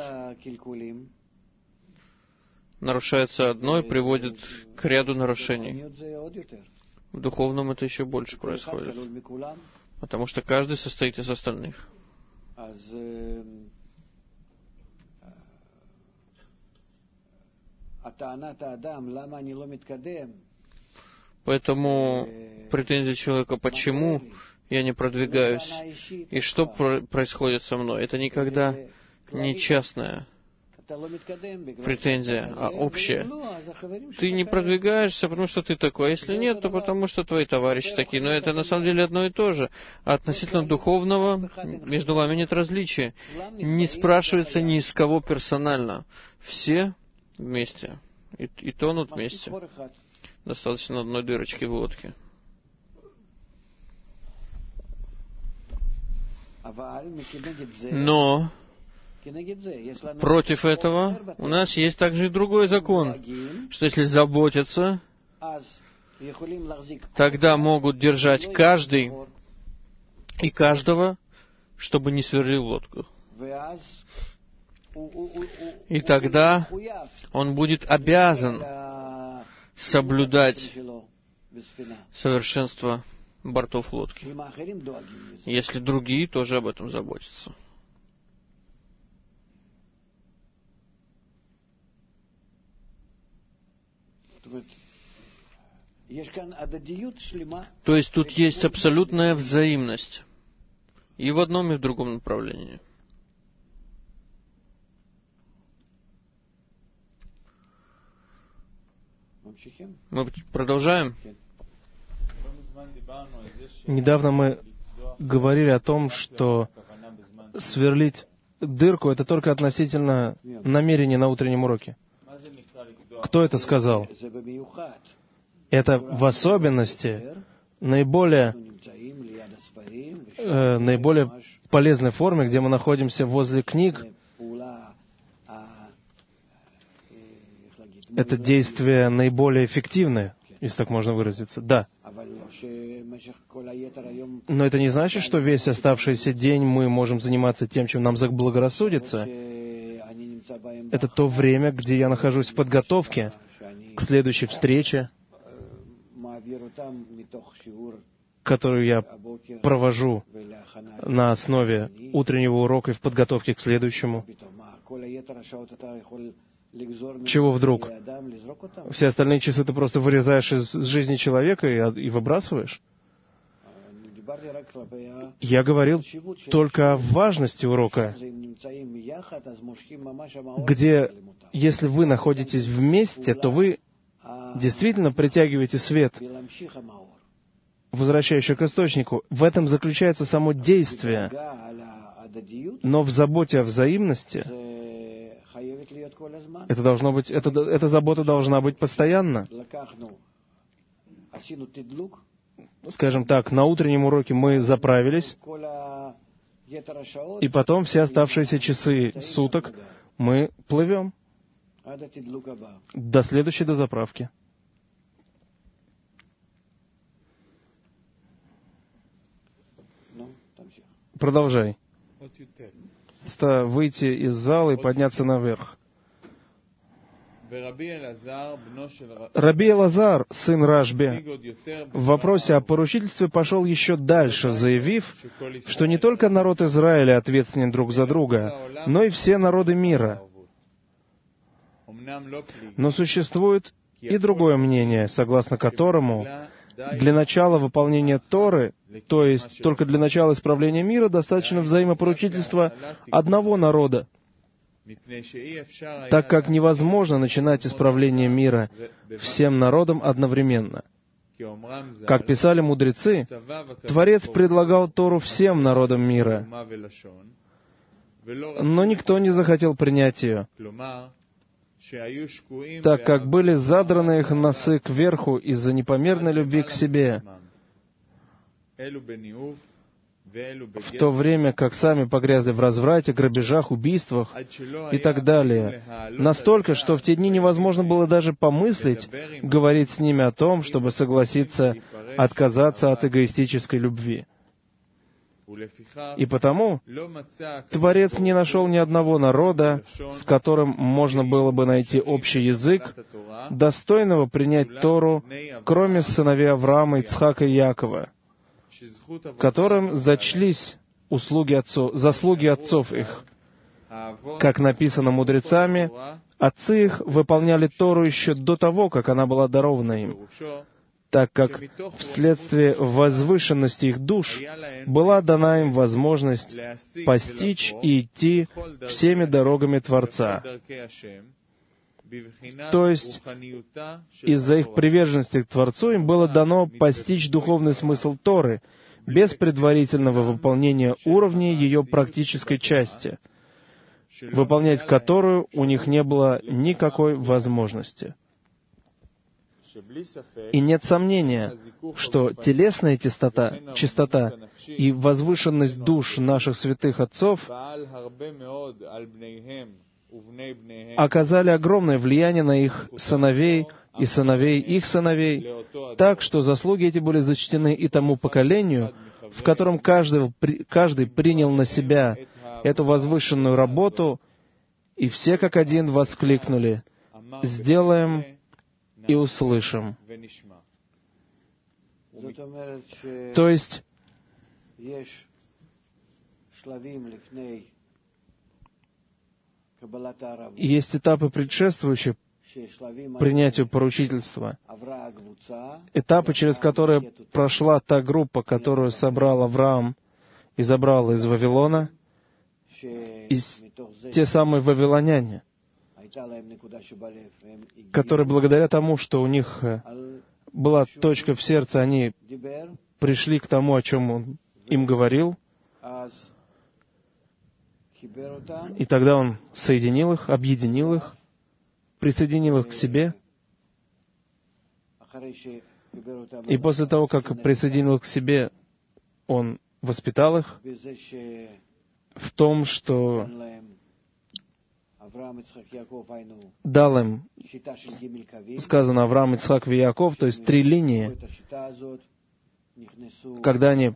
Нарушается одно и приводит к ряду нарушений. В духовном это еще больше происходит, потому что каждый состоит из остальных. Поэтому претензия человека, почему я не продвигаюсь, и что происходит со мной, это никогда не частная претензия, а общая. Ты не продвигаешься, потому что ты такой, а если нет, то потому что твои товарищи такие. Но это на самом деле одно и то же. А относительно духовного между вами нет различия. Не спрашивается ни из кого персонально. Все вместе. И, и тонут вместе. Достаточно одной дырочки в лодке. Но против этого у нас есть также и другой закон, что если заботятся, тогда могут держать каждый и каждого, чтобы не сверлил лодку. И тогда он будет обязан соблюдать совершенство бортов лодки, если другие тоже об этом заботятся. То есть тут есть абсолютная взаимность и в одном, и в другом направлении. Мы продолжаем. Недавно мы говорили о том, что сверлить дырку — это только относительно намерения на утреннем уроке. Кто это сказал? Это в особенности наиболее, э, наиболее полезной форме, где мы находимся возле книг. Это действие наиболее эффективное, если так можно выразиться. Да. Но это не значит, что весь оставшийся день мы можем заниматься тем, чем нам заблагорассудится. Это то время, где я нахожусь в подготовке к следующей встрече, которую я провожу на основе утреннего урока и в подготовке к следующему. Чего вдруг? Все остальные часы ты просто вырезаешь из жизни человека и, и выбрасываешь? Я говорил только о важности урока, где, если вы находитесь вместе, то вы действительно притягиваете свет, возвращающий к источнику. В этом заключается само действие. Но в заботе о взаимности это должно быть, это, эта забота должна быть постоянно. Скажем так, на утреннем уроке мы заправились, и потом все оставшиеся часы суток мы плывем до следующей дозаправки. Продолжай. Выйти из зала и подняться наверх. Раби Элазар, сын Рашби, в вопросе о поручительстве пошел еще дальше, заявив, что не только народ Израиля ответственен друг за друга, но и все народы мира. Но существует и другое мнение, согласно которому для начала выполнения Торы, то есть только для начала исправления мира, достаточно взаимопоручительства одного народа, так как невозможно начинать исправление мира всем народам одновременно. Как писали мудрецы, Творец предлагал Тору всем народам мира, но никто не захотел принять ее, так как были задраны их носы кверху из-за непомерной любви к себе, в то время как сами погрязли в разврате, грабежах, убийствах и так далее. Настолько, что в те дни невозможно было даже помыслить говорить с ними о том, чтобы согласиться отказаться от эгоистической любви. И потому Творец не нашел ни одного народа, с которым можно было бы найти общий язык, достойного принять Тору, кроме сыновей Авраама, Ицхака и Якова, которым зачлись услуги отцов, заслуги отцов их. Как написано мудрецами, отцы их выполняли Тору еще до того, как она была дарована им, так как вследствие возвышенности их душ была дана им возможность постичь и идти всеми дорогами Творца. То есть, из-за их приверженности к Творцу им было дано постичь духовный смысл Торы, без предварительного выполнения уровней ее практической части, выполнять которую у них не было никакой возможности. И нет сомнения, что телесная чистота, чистота и возвышенность душ наших святых отцов оказали огромное влияние на их сыновей и сыновей их сыновей, так что заслуги эти были зачтены и тому поколению, в котором каждый, каждый принял на себя эту возвышенную работу, и все как один воскликнули: «Сделаем и услышим». То есть, есть этапы, предшествующие принятию поручительства, этапы, через которые прошла та группа, которую собрал Авраам и забрал из Вавилона, из, те самые вавилоняне, которые благодаря тому, что у них была точка в сердце, они пришли к тому, о чем он им говорил, и тогда он соединил их, объединил их, присоединил их к себе. И после того, как присоединил их к себе, он воспитал их в том, что дал им, сказано, Авраам, Ицхак и Яков, то есть три линии. Когда они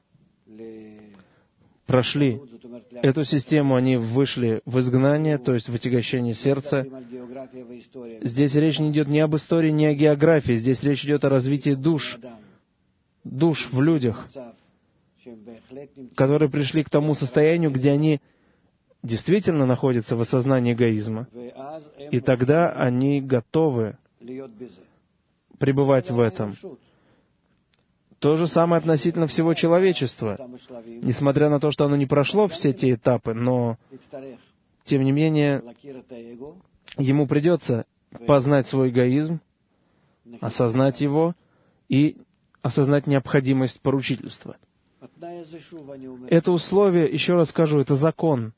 прошли эту систему, они вышли в изгнание, то есть в отягощение сердца. Здесь речь не идет ни об истории, ни о географии. Здесь речь идет о развитии душ, душ в людях, которые пришли к тому состоянию, где они действительно находятся в осознании эгоизма. И тогда они готовы пребывать в этом. То же самое относительно всего человечества. Несмотря на то, что оно не прошло все те этапы, но, тем не менее, ему придется познать свой эгоизм, осознать его и осознать необходимость поручительства. Это условие, еще раз скажу, это закон.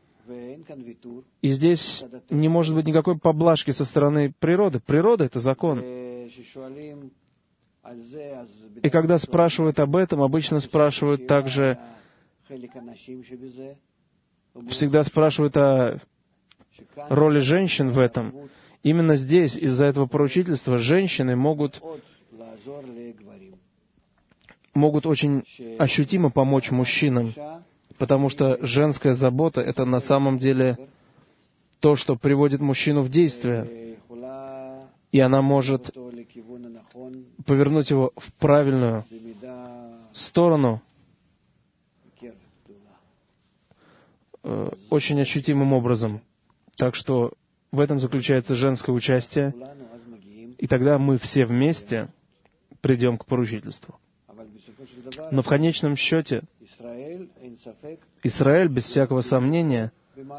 И здесь не может быть никакой поблажки со стороны природы. Природа — это закон. И когда спрашивают об этом, обычно спрашивают также, всегда спрашивают о роли женщин в этом. Именно здесь, из-за этого поручительства, женщины могут, могут очень ощутимо помочь мужчинам, потому что женская забота — это на самом деле то, что приводит мужчину в действие, и она может повернуть его в правильную сторону э, очень ощутимым образом. Так что в этом заключается женское участие, и тогда мы все вместе придем к поручительству. Но в конечном счете Израиль, без всякого сомнения,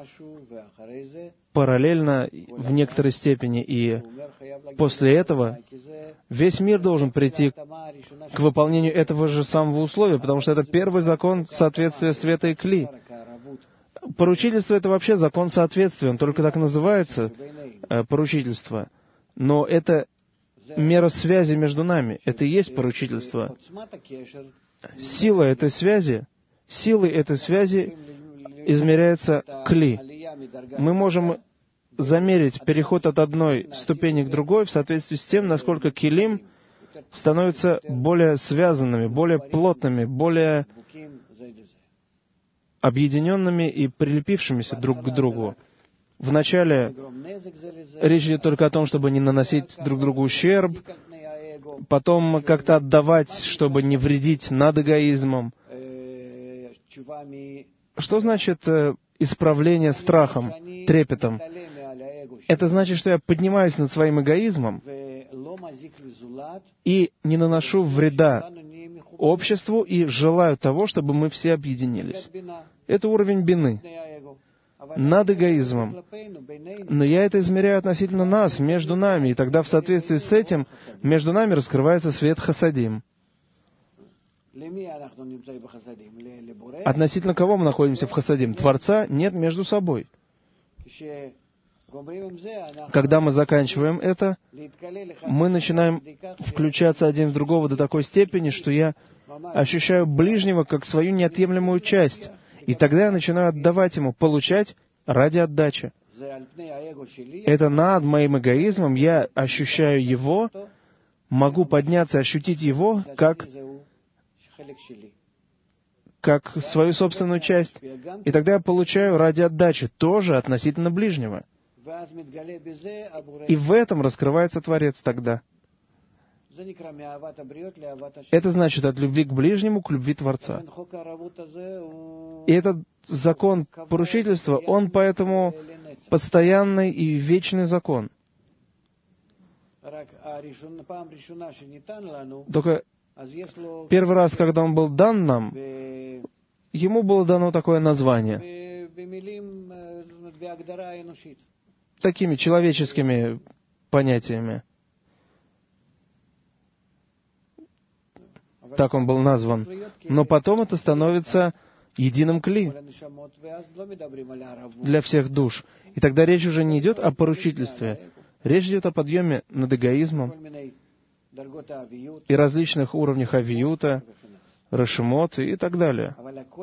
параллельно в некоторой степени, и после этого весь мир должен прийти к выполнению этого же самого условия, потому что это первый закон соответствия света и кли. Поручительство — это вообще закон соответствия, он только так называется, поручительство. Но это мера связи между нами, это и есть поручительство. Сила этой связи, силой этой связи измеряется кли. Мы можем замерить переход от одной ступени к другой в соответствии с тем, насколько килим становятся более связанными, более плотными, более объединенными и прилепившимися друг к другу. Вначале речь идет только о том, чтобы не наносить друг другу ущерб, потом как-то отдавать, чтобы не вредить над эгоизмом. Что значит э, исправление страхом, трепетом? Это значит, что я поднимаюсь над своим эгоизмом и не наношу вреда обществу и желаю того, чтобы мы все объединились. Это уровень бины, над эгоизмом. Но я это измеряю относительно нас, между нами, и тогда в соответствии с этим между нами раскрывается свет хасадим. Относительно кого мы находимся в хасадим? Творца? Нет, между собой. Когда мы заканчиваем это, мы начинаем включаться один в другого до такой степени, что я ощущаю ближнего как свою неотъемлемую часть. И тогда я начинаю отдавать ему, получать ради отдачи. Это над моим эгоизмом, я ощущаю его, могу подняться, ощутить его как как свою собственную часть. И тогда я получаю ради отдачи тоже относительно ближнего. И в этом раскрывается Творец тогда. Это значит от любви к ближнему к любви Творца. И этот закон поручительства, он поэтому постоянный и вечный закон. Только первый раз, когда он был дан нам, ему было дано такое название, такими человеческими понятиями. Так он был назван. Но потом это становится единым кли для всех душ. И тогда речь уже не идет о поручительстве. Речь идет о подъеме над эгоизмом и различных уровнях авиюта, рашимот и так далее.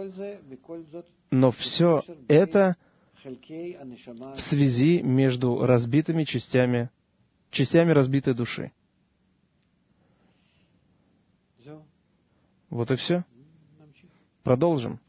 Но все это в связи между разбитыми частями, частями разбитой души. Вот и все. Продолжим.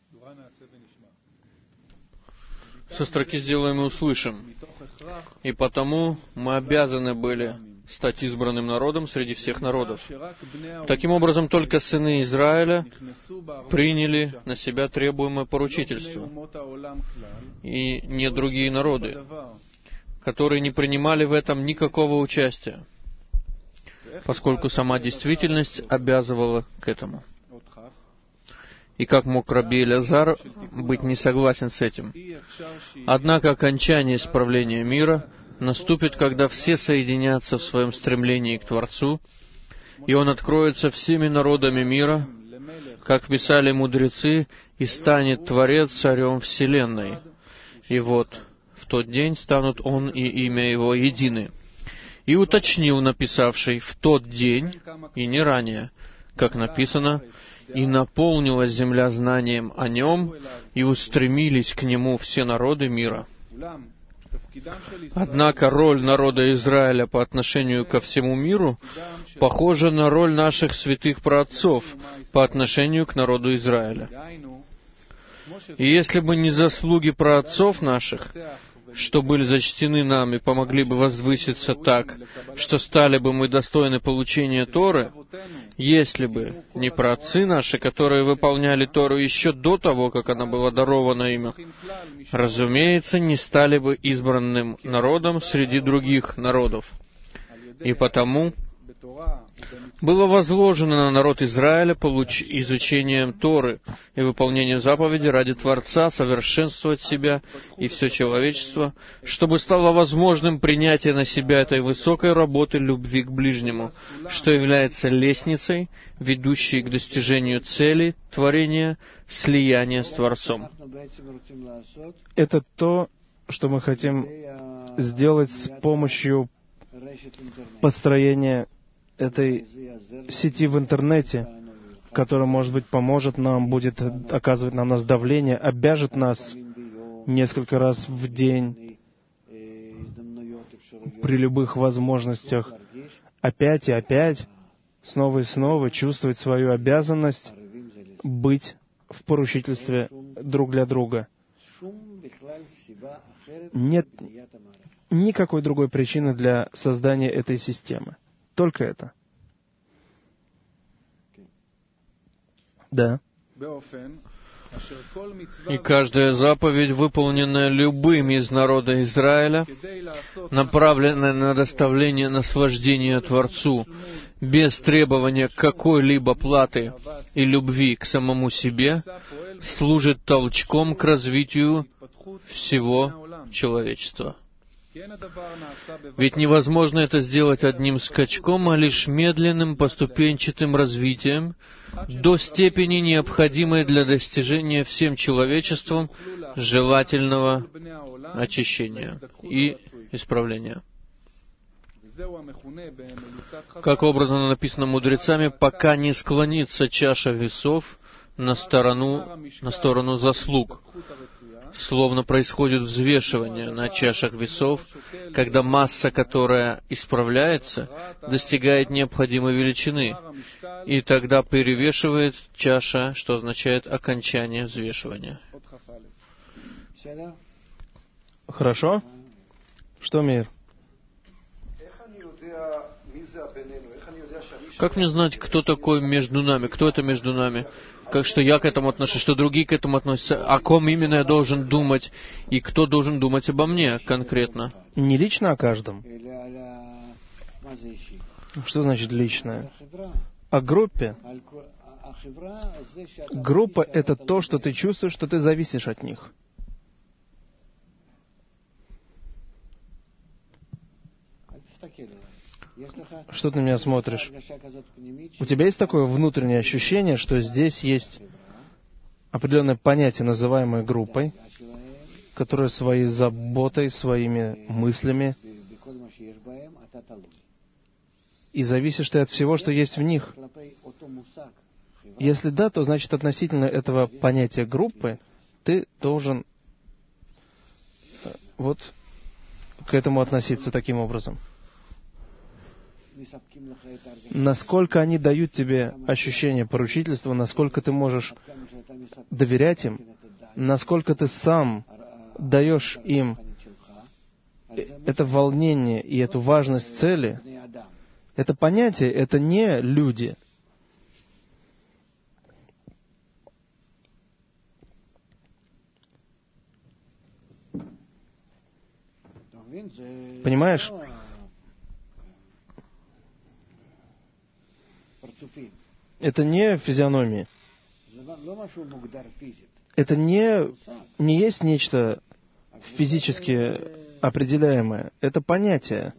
Со строки «сделаем и услышим». И потому мы обязаны были стать избранным народом среди всех народов. Таким образом, только сыны Израиля приняли на себя требуемое поручительство. И не другие народы, которые не принимали в этом никакого участия, поскольку сама действительность обязывала к этому. И как мог раби Элиазар быть не согласен с этим? Однако окончание исправления мира наступит, когда все соединятся в своем стремлении к Творцу, и Он откроется всеми народами мира, как писали мудрецы, и станет Творец царем вселенной. И вот, в тот день станут Он и имя Его едины. И уточнил написавший «в тот день» и не ранее, как написано, «И наполнилась земля знанием о Нем, и устремились к Нему все народы мира». Однако роль народа Израиля по отношению ко всему миру похожа на роль наших святых праотцов по отношению к народу Израиля. И если бы не заслуги праотцов наших, что были зачтены нам и помогли бы возвыситься так, что стали бы мы достойны получения Торы, если бы не праотцы наши, которые выполняли Тору еще до того, как она была дарована им, разумеется, не стали бы избранным народом среди других народов. И потому было возложено на народ Израиля получ... изучением Торы и выполнением заповедей ради Творца совершенствовать себя и все человечество, чтобы стало возможным принятие на себя этой высокой работы любви к ближнему, что является лестницей, ведущей к достижению цели творения, слияния с Творцом. Это то, что мы хотим сделать с помощью построения этой сети в интернете, которая, может быть, поможет нам, будет оказывать на нас давление, обяжет нас несколько раз в день при любых возможностях опять и опять, снова и снова чувствовать свою обязанность быть в поручительстве друг для друга. Нет никакой другой причины для создания этой системы. Только это. Да. И каждая заповедь, выполненная любым из народа Израиля, направленная на доставление наслаждения Творцу, без требования какой-либо платы и любви к самому себе, служит толчком к развитию всего человечества. Ведь невозможно это сделать одним скачком, а лишь медленным поступенчатым развитием до степени, необходимой для достижения всем человечеством желательного очищения и исправления. Как образно написано мудрецами, пока не склонится чаша весов на сторону, на сторону заслуг, словно происходит взвешивание на чашах весов, когда масса, которая исправляется, достигает необходимой величины, и тогда перевешивает чаша, что означает окончание взвешивания. Хорошо? Что, Мир? Как мне знать, кто такой между нами? Кто это между нами? Как что я к этому отношусь, что другие к этому относятся? О ком именно я должен думать? И кто должен думать обо мне конкретно? Не лично о каждом. Что значит личное? О группе. Группа — это то, что ты чувствуешь, что ты зависишь от них. Что ты на меня смотришь? У тебя есть такое внутреннее ощущение, что здесь есть определенное понятие, называемое группой, которое своей заботой, своими мыслями, и зависишь ты от всего, что есть в них. Если да, то значит относительно этого понятия группы ты должен вот к этому относиться таким образом. Насколько они дают тебе ощущение поручительства, насколько ты можешь доверять им, насколько ты сам даешь им это волнение и эту важность цели, это понятие, это не люди. Понимаешь? Это не физиономия. Это не, не есть нечто физически определяемое. Это понятие.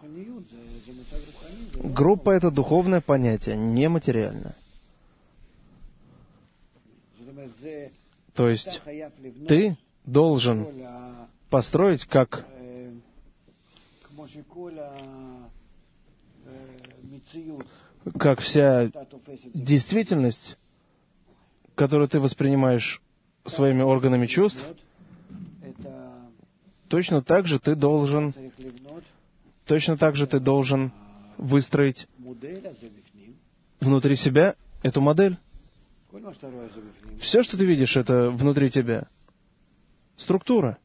Группа — это духовное понятие, не материальное. То есть ты должен построить как как вся действительность, которую ты воспринимаешь своими органами чувств, точно так же ты должен, точно так же ты должен выстроить внутри себя эту модель. Все, что ты видишь, это внутри тебя. Структура.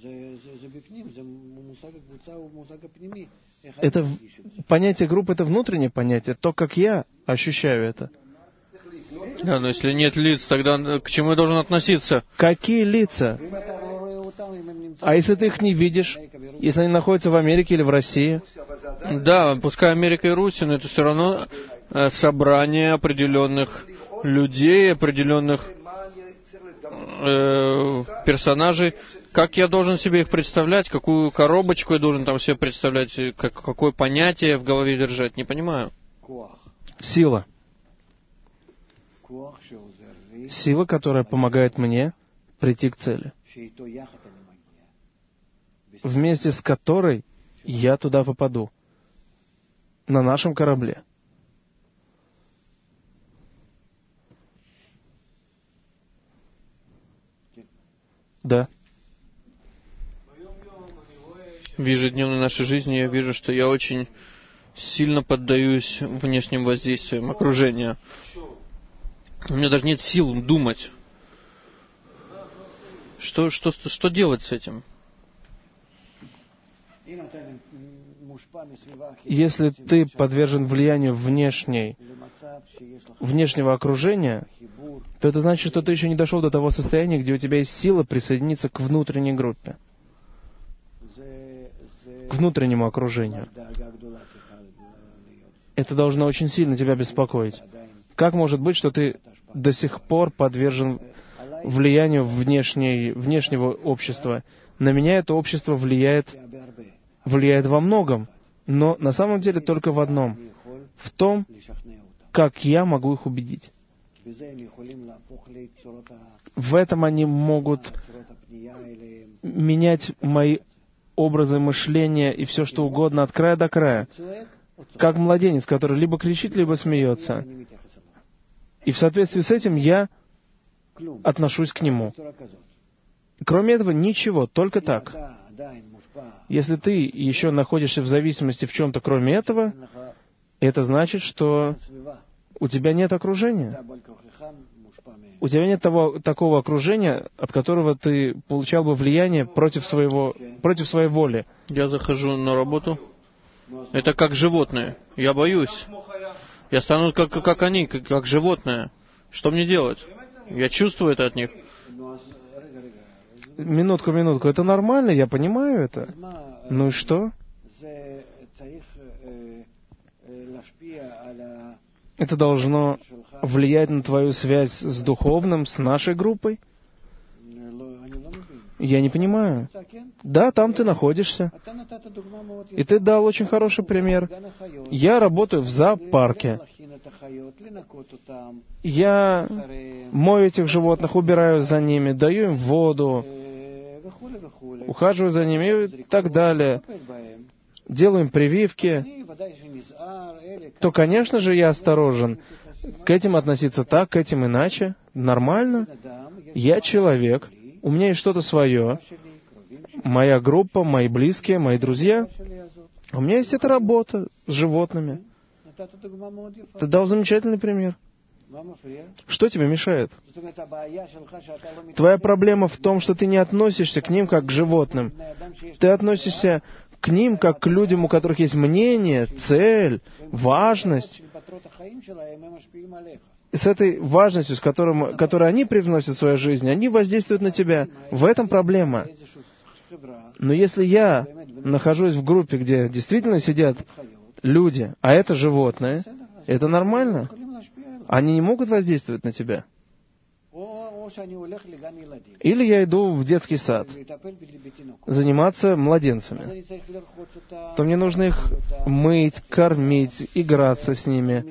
Это понятие группы — это внутреннее понятие, то, как я ощущаю это. Да, но если нет лиц, тогда к чему я должен относиться? Какие лица? А если ты их не видишь, если они находятся в Америке или в России? Да, пускай Америка и Русь, но это все равно собрание определенных людей, определенных э, персонажей. Как я должен себе их представлять? Какую коробочку я должен там себе представлять? Как, какое понятие в голове держать? Не понимаю. Сила. Сила, которая помогает мне прийти к цели. Вместе с которой я туда попаду. На нашем корабле. Да. В ежедневной нашей жизни я вижу, что я очень сильно поддаюсь внешним воздействиям окружения. У меня даже нет сил думать. Что, что, что делать с этим? Если ты подвержен влиянию внешней, внешнего окружения, то это значит, что ты еще не дошел до того состояния, где у тебя есть сила присоединиться к внутренней группе, к внутреннему окружению. Это должно очень сильно тебя беспокоить. Как может быть, что ты до сих пор подвержен влиянию внешней, внешнего общества? На меня это общество влияет, влияет во многом, но на самом деле только в одном — в том, как я могу их убедить. В этом они могут менять мои образы мышления и все что угодно от края до края, как младенец, который либо кричит, либо смеется. И в соответствии с этим я отношусь к нему. Кроме этого, ничего, только так. Если ты еще находишься в зависимости в чем-то кроме этого, это значит, что у тебя нет окружения. У тебя нет того, такого окружения, от которого ты получал бы влияние против, своего, против своей воли. Я захожу на работу. Это как животные. Я боюсь. Я стану как, как они, как, как животные. Что мне делать? Я чувствую это от них. Минутку, минутку. Это нормально, я понимаю это. Ну и что? Это должно влиять на твою связь с духовным, с нашей группой? Я не понимаю. Да, там ты находишься. И ты дал очень хороший пример. Я работаю в зоопарке. Я мою этих животных, убираю за ними, даю им воду, ухаживаю за ними и так далее. Делаю им прививки. То, конечно же, я осторожен. К этим относиться так, к этим иначе. Нормально. Я человек. У меня есть что-то свое. Моя группа, мои близкие, мои друзья. У меня есть эта работа с животными. Ты дал замечательный пример. Что тебе мешает? Твоя проблема в том, что ты не относишься к ним как к животным. Ты относишься к ним как к людям, у которых есть мнение, цель, важность. И с этой важностью, с которым, которой они привносят в свою жизнь, они воздействуют на тебя. В этом проблема. Но если я нахожусь в группе, где действительно сидят люди, а это животные, это нормально. Они не могут воздействовать на тебя. Или я иду в детский сад заниматься младенцами, то мне нужно их мыть, кормить, играться с ними.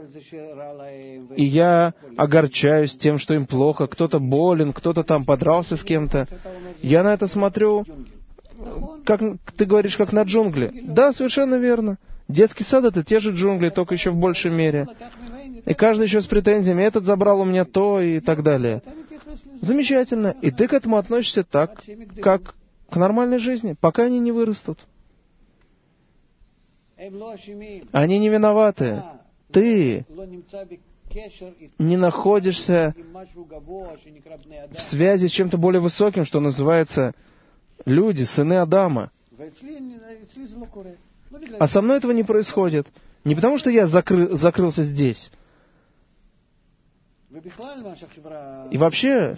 И я огорчаюсь тем, что им плохо, кто-то болен, кто-то там подрался с кем-то. Я на это смотрю, как ты говоришь, как на джунгли. Да, совершенно верно. Детский сад — это те же джунгли, только еще в большей мере. И каждый еще с претензиями: этот забрал у меня то и так далее. Замечательно. И ты к этому относишься так, как к нормальной жизни, пока они не вырастут. Они не виноваты. Ты не находишься в связи с чем-то более высоким, что называется люди, сыны Адама. А со мной этого не происходит. Не потому, что я закры- закрылся здесь. И вообще,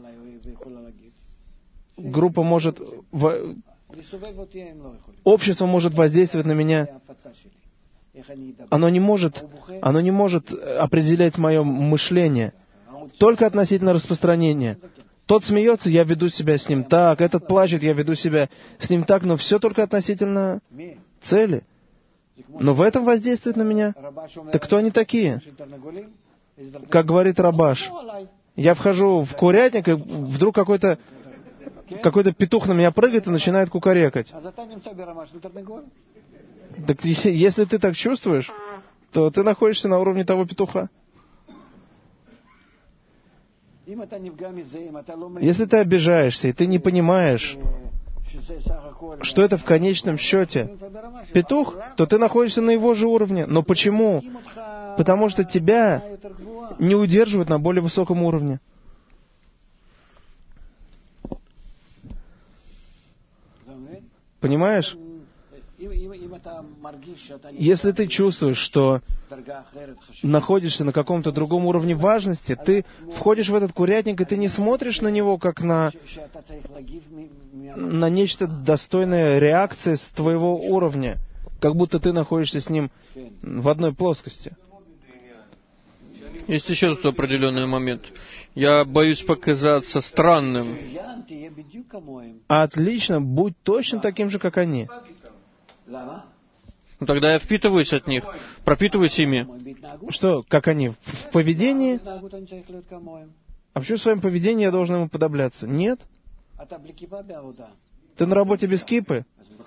группа может... В... Общество может воздействовать на меня. Оно не может, оно не может определять мое мышление. Только относительно распространения. Тот смеется, я веду себя с ним так. Этот плачет, я веду себя с ним так. Но все только относительно цели. Но в этом воздействует на меня. Так кто они такие? Как говорит Рабаш, я вхожу в курятник, и вдруг какой-то какой-то петух на меня прыгает и начинает кукарекать. Так если ты так чувствуешь, то ты находишься на уровне того петуха. Если ты обижаешься, и ты не понимаешь, что это в конечном счете петух, то ты находишься на его же уровне. Но почему? Потому что тебя не удерживают на более высоком уровне. Понимаешь? Если ты чувствуешь, что находишься на каком-то другом уровне важности, ты входишь в этот курятник, и ты не смотришь на него как на, на нечто достойное реакции с твоего уровня, как будто ты находишься с ним в одной плоскости. Есть еще тут определенный момент. Я боюсь показаться странным. Отлично, будь точно таким же, как они. Ну, тогда я впитываюсь от них, пропитываюсь ими. Что, как они? В поведении? А почему в своем поведении я должен ему подобляться? Нет. Ты на работе без кипы?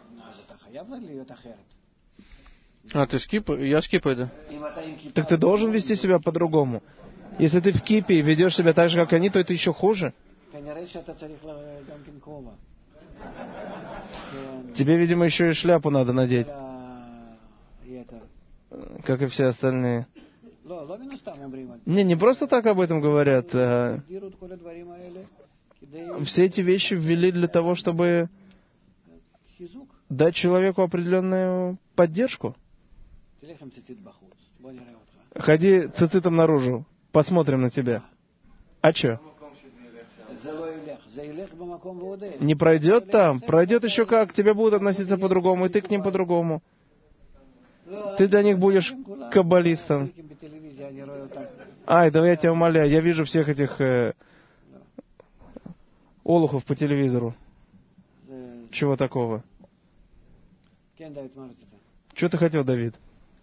А, ты с кипой? Я с кипой, да. Так ты должен вести себя по-другому. Если ты в кипе и ведешь себя так же, как они, то это еще хуже. Тебе, видимо, еще и шляпу надо надеть, как и все остальные. Не, не просто так об этом говорят. А все эти вещи ввели для того, чтобы дать человеку определенную поддержку. Ходи цицитом наружу, посмотрим на тебя. А че? Не пройдет там? Пройдет еще как. К тебе будут относиться по-другому, и ты к ним по-другому. Ты для них будешь каббалистом. Ай, да я тебя умоляю, я вижу всех этих э, олухов по телевизору. Чего такого? Что ты хотел, Давид?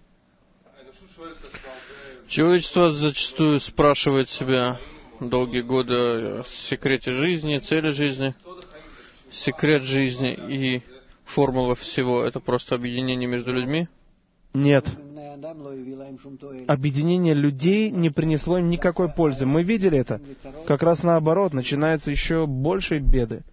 Человечество зачастую спрашивает себя долгие годы о секрете жизни, цели жизни. Секрет жизни и формула всего — это просто объединение между людьми? Нет. Объединение людей не принесло им никакой пользы. Мы видели это. Как раз наоборот, начинаются еще большие беды.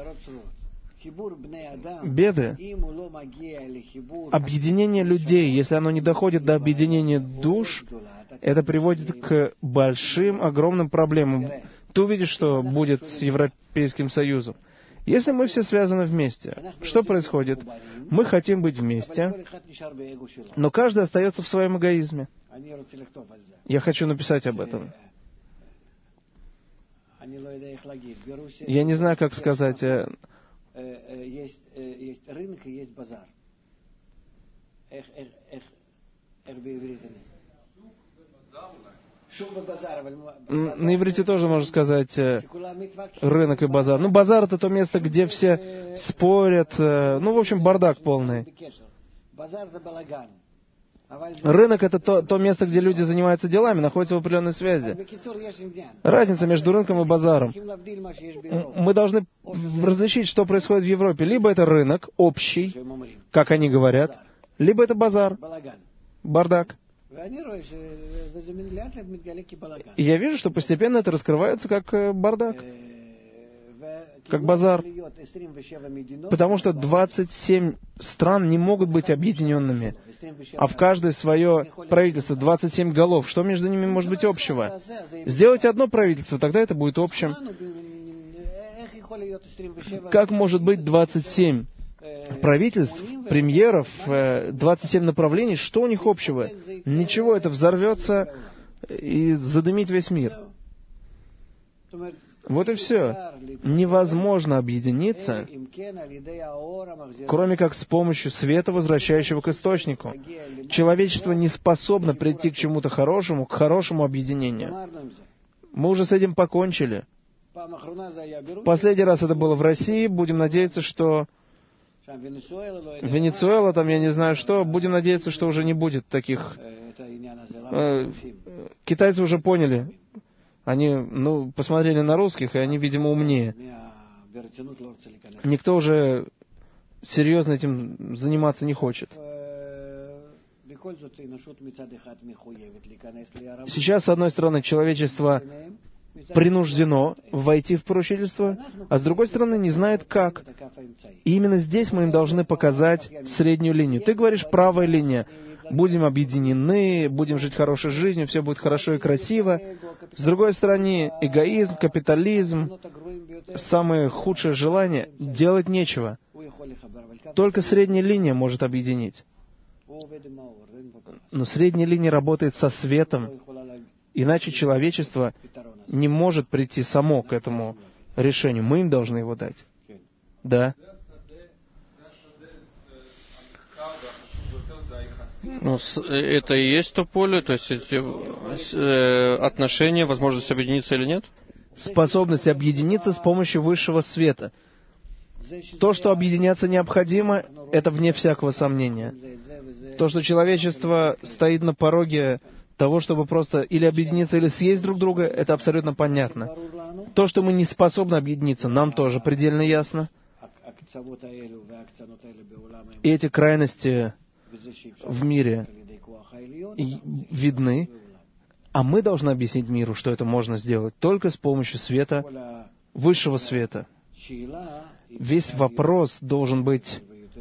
Беды. Объединение людей, если оно не доходит до объединения душ, это приводит к большим, огромным проблемам. Ты увидишь, что будет с Европейским Союзом. Если мы все связаны вместе, что происходит? Мы хотим быть вместе, но каждый остается в своем эгоизме. Я хочу написать об этом. Я не знаю, как сказать. Есть, есть рынок и есть базар. На иврите тоже можно сказать рынок и базар. Ну, базар — это то место, где все спорят. Ну, в общем, бардак полный. Рынок — это то, то место, где люди занимаются делами, находятся в определенной связи. Разница между рынком и базаром. Мы должны различить, что происходит в Европе. Либо это рынок общий, как они говорят, либо это базар, бардак. И я вижу, что постепенно это раскрывается как бардак, как базар. Потому что двадцать семь стран не могут быть объединенными, а в каждое свое правительство двадцать семь голов. Что между ними может быть общего? Сделайте одно правительство, тогда это будет общим. Как может быть двадцать семь правительств, премьеров, двадцать семь направлений? Что у них общего? Ничего, это взорвется и задымит весь мир. Вот и все. Невозможно объединиться, кроме как с помощью света, возвращающего к источнику. Человечество не способно прийти к чему-то хорошему, к хорошему объединению. Мы уже с этим покончили. Последний раз это было в России. Будем надеяться, что Венесуэла, там я не знаю что, будем надеяться, что уже не будет таких... Китайцы уже поняли. Они, ну, посмотрели на русских, и они, видимо, умнее. Никто уже серьезно этим заниматься не хочет. Сейчас, с одной стороны, человечество принуждено войти в поручительство, а с другой стороны, не знает как. И именно здесь мы им должны показать среднюю линию. Ты говоришь, правая линия. Будем объединены, будем жить хорошей жизнью, все будет хорошо и красиво. С другой стороны, эгоизм, капитализм, самые худшие желания, делать нечего. Только средняя линия может объединить. Но средняя линия работает со светом, иначе человечество не может прийти само к этому решению. Мы им должны его дать. Да. Ну, это и есть то поле, то есть эти э, отношения, возможность объединиться или нет? Способность объединиться с помощью высшего света. То, что объединяться необходимо, это вне всякого сомнения. То, что человечество стоит на пороге того, чтобы просто или объединиться, или съесть друг друга, это абсолютно понятно. То, что мы не способны объединиться, нам тоже предельно ясно. И эти крайности в мире видны, а мы должны объяснить миру, что это можно сделать только с помощью света высшего света. Весь вопрос должен быть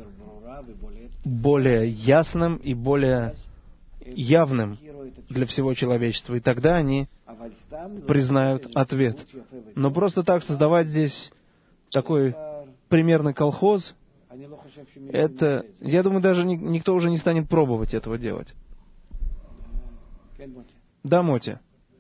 более ясным и более явным для всего человечества. И тогда они признают ответ. Но просто так создавать здесь такой примерный колхоз, это, я думаю, даже ни, никто уже не станет пробовать этого делать. Да, Моти?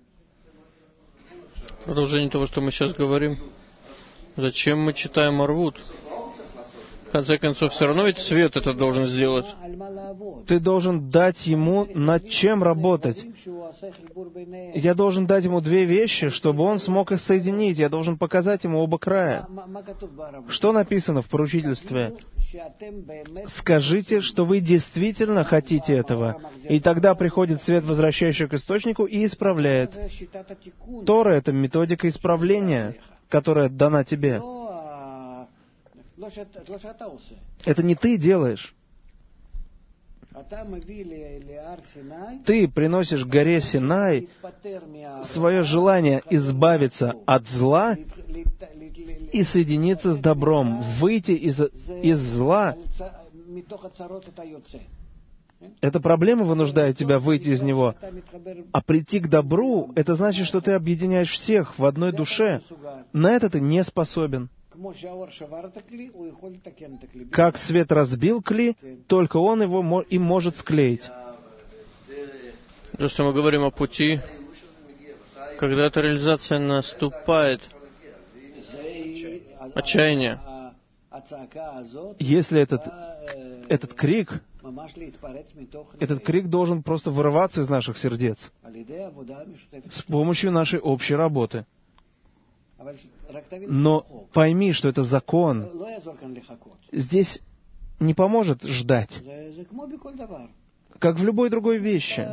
Продолжение того, что мы сейчас говорим. Зачем мы читаем Арвут? В конце концов, все равно ведь свет это должен сделать. Ты должен дать ему над чем работать. Я должен дать ему две вещи, чтобы он смог их соединить. Я должен показать ему оба края. Что написано в поручительстве? Скажите, что вы действительно хотите этого. И тогда приходит свет, возвращающий к источнику, и исправляет. Тора — это методика исправления, которая дана тебе. Это не ты делаешь. Ты приносишь горе Синай свое желание избавиться от зла и соединиться с добром, выйти из, из зла. Эта проблема вынуждает тебя выйти из него. А прийти к добру — это значит, что ты объединяешь всех в одной душе. На это ты не способен. Как свет разбил кли, только он его и может склеить. То, что мы говорим о пути, когда эта реализация наступает, отчаяние. Если этот, этот крик, этот крик должен просто вырываться из наших сердец с помощью нашей общей работы. Но пойми, что это закон. Здесь не поможет ждать, как в любой другой вещи.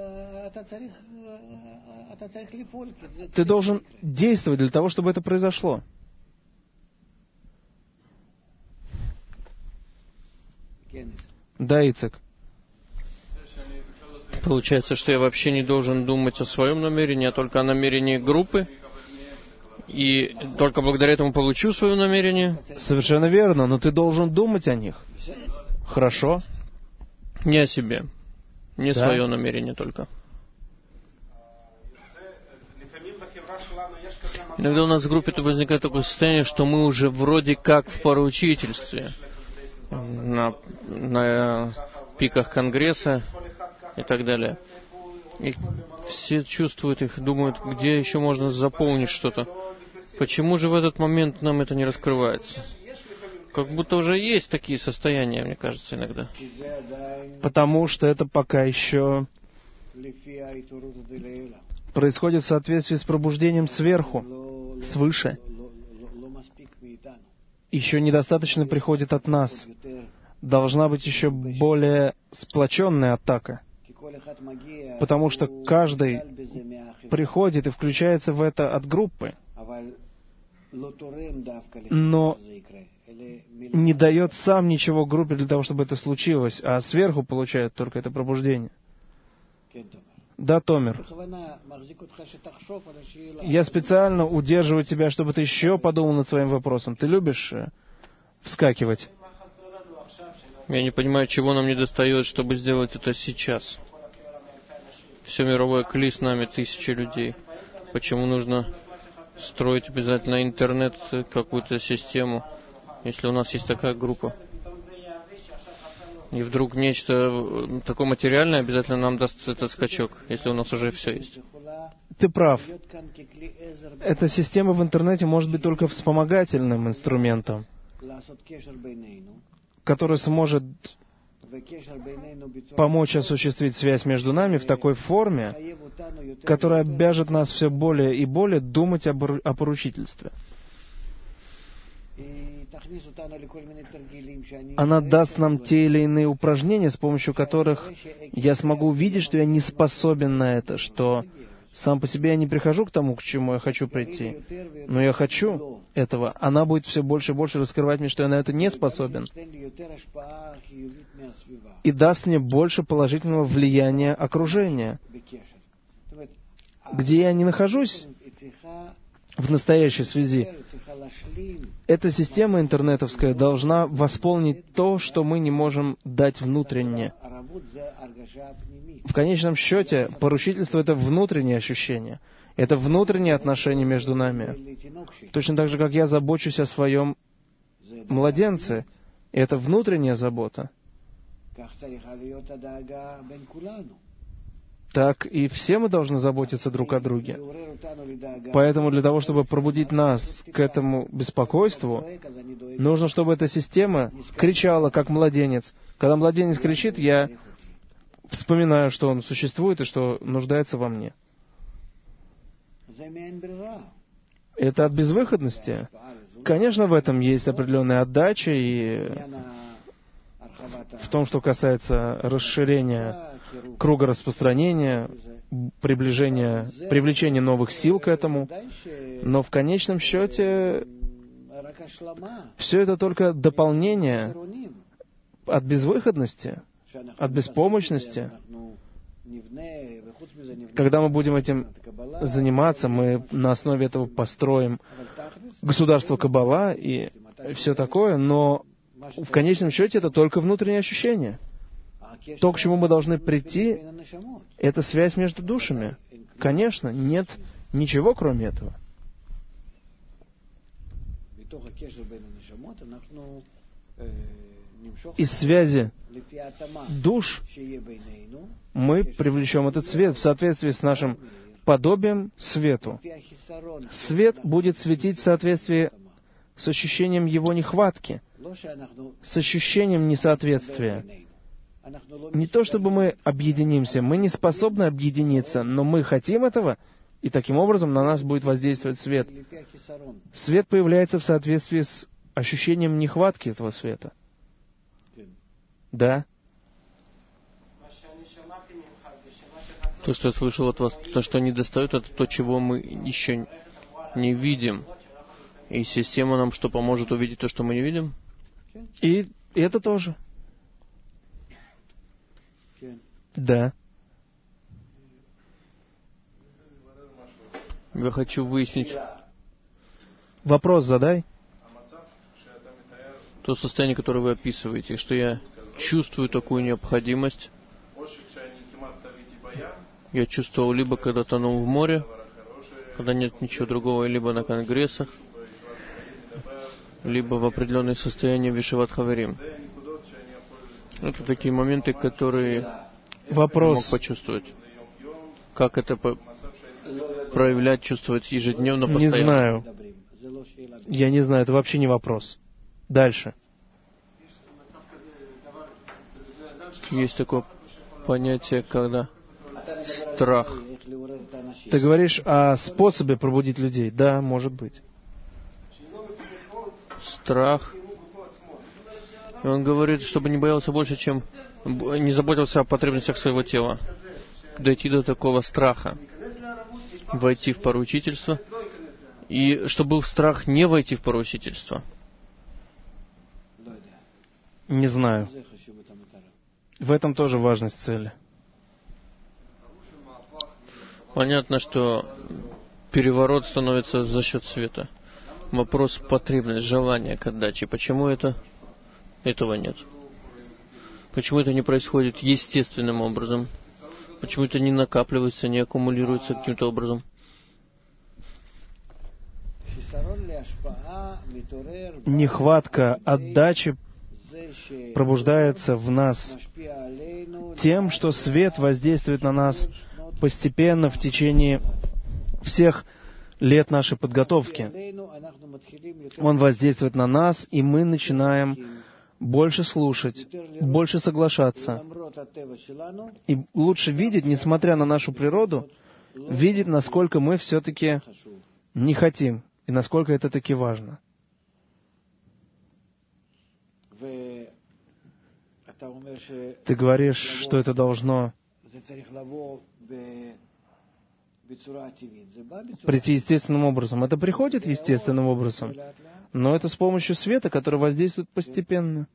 Ты должен действовать для того, чтобы это произошло. Да, Ицек. Получается, что я вообще не должен думать о своем намерении, а только о намерении группы. И только благодаря этому получу свое намерение? Совершенно верно, но ты должен думать о них. Хорошо? Не о себе. Не да. Свое намерение только. Иногда у нас в группе возникает такое состояние, что мы уже вроде как в поручительстве. На, на пиках Конгресса и так далее. И все чувствуют их, думают, где еще можно заполнить что-то. Почему же в этот момент нам это не раскрывается? Как будто уже есть такие состояния, мне кажется, иногда. Потому что это пока еще происходит в соответствии с пробуждением сверху, свыше. Еще недостаточно приходит от нас. Должна быть еще более сплоченная атака. Потому что каждый приходит и включается в это от группы, но не дает сам ничего группе для того, чтобы это случилось, а сверху получает только это пробуждение. Да, Томер. Я специально удерживаю тебя, чтобы ты еще подумал над своим вопросом. Ты любишь вскакивать? Я не понимаю, чего нам не достает, чтобы сделать это сейчас. Все мировое кли с нами, тысячи людей. Почему нужно строить обязательно интернет, какую-то систему, если у нас есть такая группа? И вдруг нечто такое материальное обязательно нам даст этот скачок, если у нас уже все есть. Ты прав. Эта система в интернете может быть только вспомогательным инструментом, который сможет помочь осуществить связь между нами в такой форме, которая обяжет нас все более и более думать об, о поручительстве. Она даст нам те или иные упражнения, с помощью которых я смогу увидеть, что я не способен на это, что сам по себе я не прихожу к тому, к чему я хочу прийти, но я хочу этого. Она будет все больше и больше раскрывать мне, что я на это не способен, и даст мне больше положительного влияния окружения. Где я не нахожусь, в настоящей связи. Эта система интернетовская должна восполнить то, что мы не можем дать внутренне. В конечном счете, поручительство — это внутреннее ощущение. Это внутренние отношения между нами. Точно так же, как я забочусь о своем младенце. Это внутренняя забота. Так и все мы должны заботиться друг о друге. Поэтому для того, чтобы пробудить нас к этому беспокойству, нужно, чтобы эта система кричала, как младенец. Когда младенец кричит, я вспоминаю, что он существует и что нуждается во мне. Это от безвыходности. Конечно, в этом есть определенная отдача, и в том, что касается расширения круга распространения, приближения, привлечения новых сил к этому. Но в конечном счете все это только дополнение от безвыходности, от беспомощности. Когда мы будем этим заниматься, мы на основе этого построим государство Каббала и все такое, но в конечном счете это только внутреннее ощущение. То, к чему мы должны прийти, это связь между душами. Конечно, нет ничего кроме этого. Из связи душ мы привлечем этот свет в соответствии с нашим подобием свету. Свет будет светить в соответствии с ощущением его нехватки, с ощущением несоответствия. Не то чтобы мы объединимся, мы не способны объединиться, но мы хотим этого, и таким образом на нас будет воздействовать свет. Свет появляется в соответствии с ощущением нехватки этого света. Да. То, что я слышал от вас, то, что недостает, это то, чего мы еще не видим. И система нам что, поможет увидеть то, что мы не видим? И это тоже. Да. Я хочу выяснить. Вопрос задай. То состояние, которое вы описываете, что я чувствую такую необходимость. Я чувствовал либо когда тонул в море, когда нет ничего другого, либо на конгрессах, либо в определенных состояниях в Ешиват Хаверим. Это такие моменты, которые Вопрос. я мог почувствовать. Как это по- проявлять, чувствовать ежедневно, постоянно? Не знаю. Я не знаю, это вообще не вопрос. Дальше. Есть такое понятие, когда страх. Ты говоришь о способе пробудить людей? Да, может быть. Страх. И он говорит, чтобы не боялся больше, чем... не заботился о потребностях своего тела. Дойти до такого страха. Войти в поручительство. И чтобы был страх не войти в поручительство. Не знаю. В этом тоже важность цели. Понятно, что переворот становится за счет света. Вопрос потребность, желание к отдаче. Почему это? Этого нет. Почему это не происходит естественным образом? Почему это не накапливается, не аккумулируется каким-то образом? Нехватка отдачи пробуждается в нас тем, что свет воздействует на нас постепенно в течение всех лет нашей подготовки. Он воздействует на нас, и мы начинаем больше слушать, больше соглашаться. И лучше видеть, несмотря на нашу природу, видеть, насколько мы все-таки не хотим, и насколько это таки важно. Ты говоришь, что это должно прийти естественным образом. Это приходит естественным образом, но это с помощью света, который воздействует постепенно.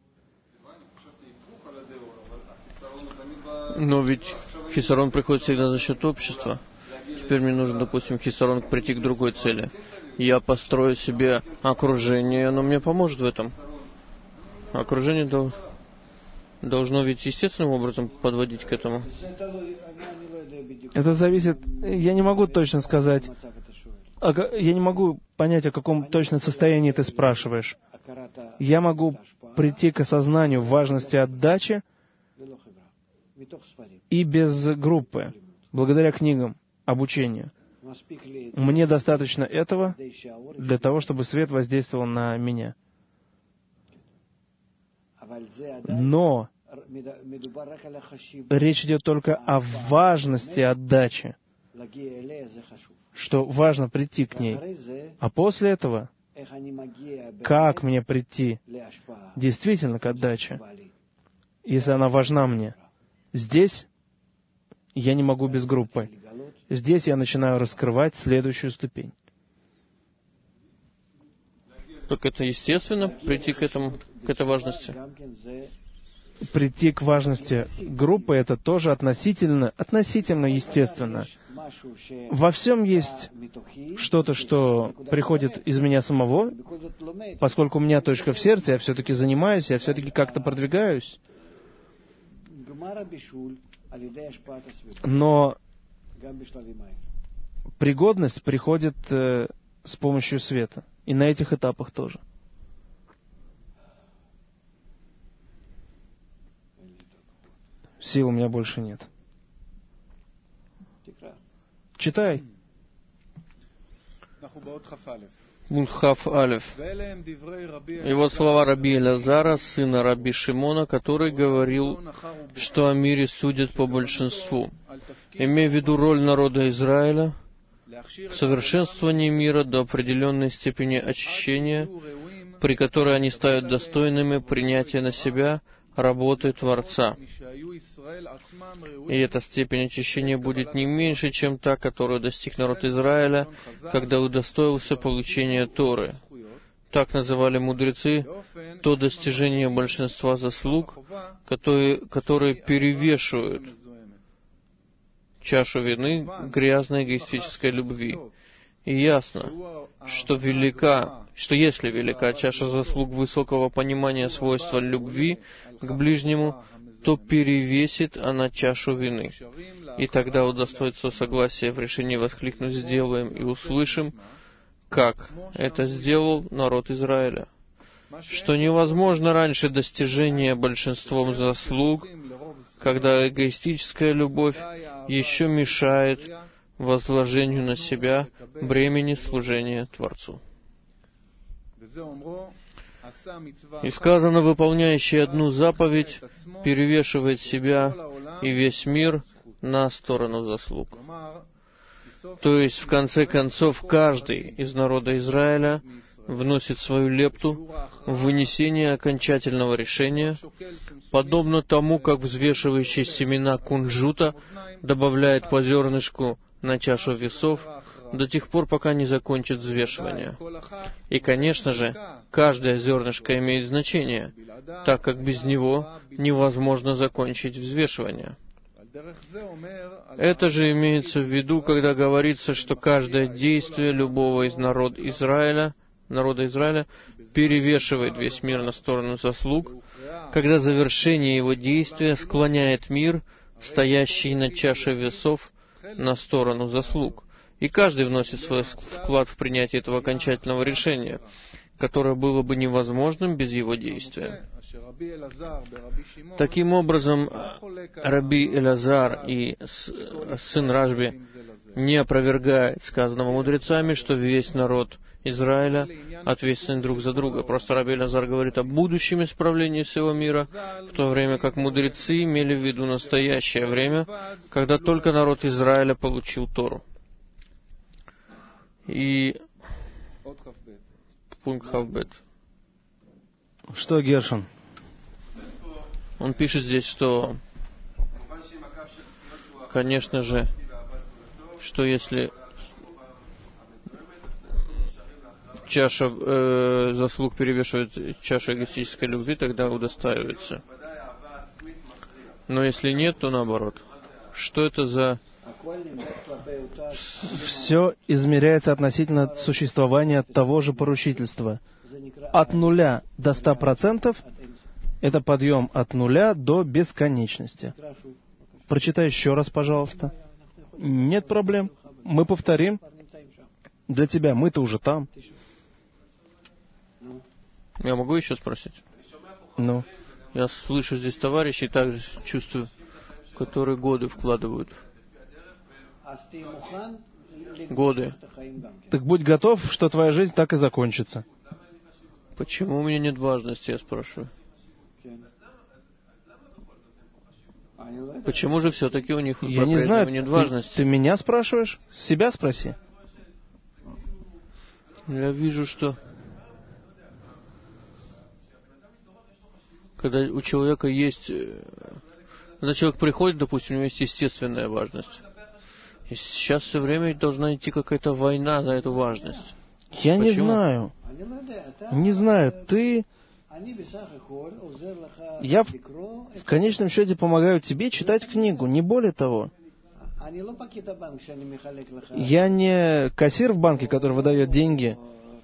Но ведь хисарон приходит всегда за счет общества. Теперь мне нужно, допустим, хисарон прийти к другой цели. я построю себе окружение, оно мне поможет в этом. Окружение дол- должно ведь естественным образом подводить к этому. Это зависит... Я не могу точно сказать... Я не могу понять, о каком точно состоянии ты спрашиваешь. Я могу прийти к осознанию важности отдачи и без группы, благодаря книгам, обучению. Мне достаточно этого для того, чтобы свет воздействовал на меня. Но речь идет только о важности отдачи, что важно прийти к ней. А после этого, как мне прийти действительно к отдаче, если она важна мне? Здесь я не могу без группы. Здесь я начинаю раскрывать следующую ступень. Так это естественно, прийти к этому, к этой важности? Прийти к важности группы — это тоже относительно, относительно естественно. Во всем есть что-то, что приходит из меня самого, поскольку у меня точка в сердце, я все-таки занимаюсь, я все-таки как-то продвигаюсь. Но пригодность приходит э, с помощью света. И на этих этапах тоже. Сил у меня больше нет. Читай. Мунхаф Алеф. И вот слова Раби Элязара, сына Раби Шимона, который говорил, что о мире судят по большинству. Имея в виду роль народа Израиля в совершенствовании мира до определенной степени очищения, при которой они ставят достойными принятия на себя работы Творца. И эта степень очищения будет не меньше, чем та, которую достиг народ Израиля, когда удостоился получения Торы. Так называли мудрецы то достижение большинства заслуг, которые, которые перевешивают чашу вины грязной эгоистической любви. И ясно, что велика, что если велика чаша заслуг высокого понимания свойства любви к ближнему, то перевесит она чашу вины. И тогда удостоится согласия в решении воскликнуть «сделаем» и «услышим», как это сделал народ Израиля. Что невозможно раньше достижения большинством заслуг, когда эгоистическая любовь еще мешает возложению на себя бремени служения Творцу. И сказано, выполняющий одну заповедь перевешивает себя и весь мир на сторону заслуг. То есть, в конце концов, каждый из народа Израиля вносит свою лепту в вынесение окончательного решения, подобно тому, как взвешивающий семена кунжута добавляет по зернышку на чашу весов до тех пор, пока не закончит взвешивание. И, конечно же, каждое зернышко имеет значение, так как без него невозможно закончить взвешивание. Это же имеется в виду, когда говорится, что каждое действие любого из народ Израиля, народа Израиля перевешивает весь мир на сторону заслуг, когда завершение его действия склоняет мир, стоящий на чаше весов, на сторону заслуг. И каждый вносит свой вклад в принятие этого окончательного решения, которое было бы невозможным без его действия. Таким образом, Раби Элязар и сын Рашби не опровергает сказанного мудрецами, что весь народ Израиля ответственен друг за друга. Просто Раби Элязар говорит о будущем исправлении всего мира, в то время как мудрецы имели в виду настоящее время, когда только народ Израиля получил Тору. И пункт Хавбет. Что, Гершон? Он пишет здесь, что, конечно же, что если чаша э, заслуг перевешивает чашу эгоистической любви, тогда удостаивается. Но если нет, то наоборот. Что это за Все измеряется относительно существования того же поручительства. От нуля до ста процентов — это подъем от нуля до бесконечности. Прочитай еще раз, пожалуйста. Нет проблем. Мы повторим. Для тебя. Мы-то уже там. Я могу еще спросить? Ну? Я слышу здесь товарищей, также чувствую, которые годы вкладывают. Годы. Так будь готов, что твоя жизнь так и закончится. Почему у меня нет важности, я спрашиваю? Почему же все-таки у них Я не знаю, нет ты, важности? Ты меня спрашиваешь? Себя спроси. Я вижу, что когда у человека есть... Когда человек приходит, допустим, у него есть естественная важность. И сейчас все время должна идти какая-то война за эту важность. Я Почему? не знаю. Не знаю. Ты... Я в, в конечном счете помогаю тебе читать книгу, не более того. Я не кассир в банке, который выдает деньги,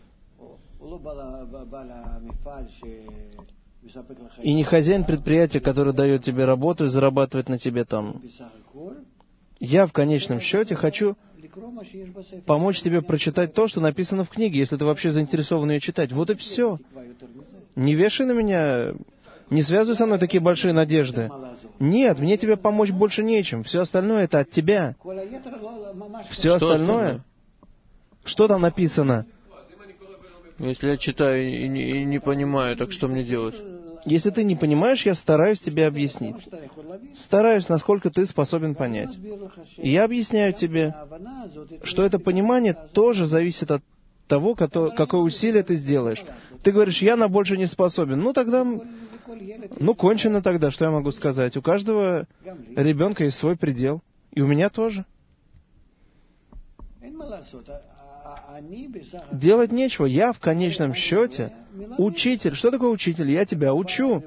и не хозяин предприятия, который дает тебе работу и зарабатывает на тебе там. Я в конечном счете хочу помочь тебе прочитать то, что написано в книге, если ты вообще заинтересован ее читать. Вот и все. Не вешай на меня, не связывай со мной такие большие надежды. Нет, мне тебе помочь больше нечем. Все остальное — это от тебя. Все остальное... Что там написано? Если я читаю и не, и не понимаю, так что мне делать? Если ты не понимаешь, я стараюсь тебе объяснить. Стараюсь, насколько ты способен понять. И я объясняю тебе, что это понимание тоже зависит от того, какое усилие ты сделаешь. Ты говоришь, я на больше не способен. Ну, тогда... Ну, кончено тогда, что я могу сказать. У каждого ребенка есть свой предел. И у меня тоже. Делать нечего. Я в конечном счете учитель. Что такое учитель? Я тебя учу.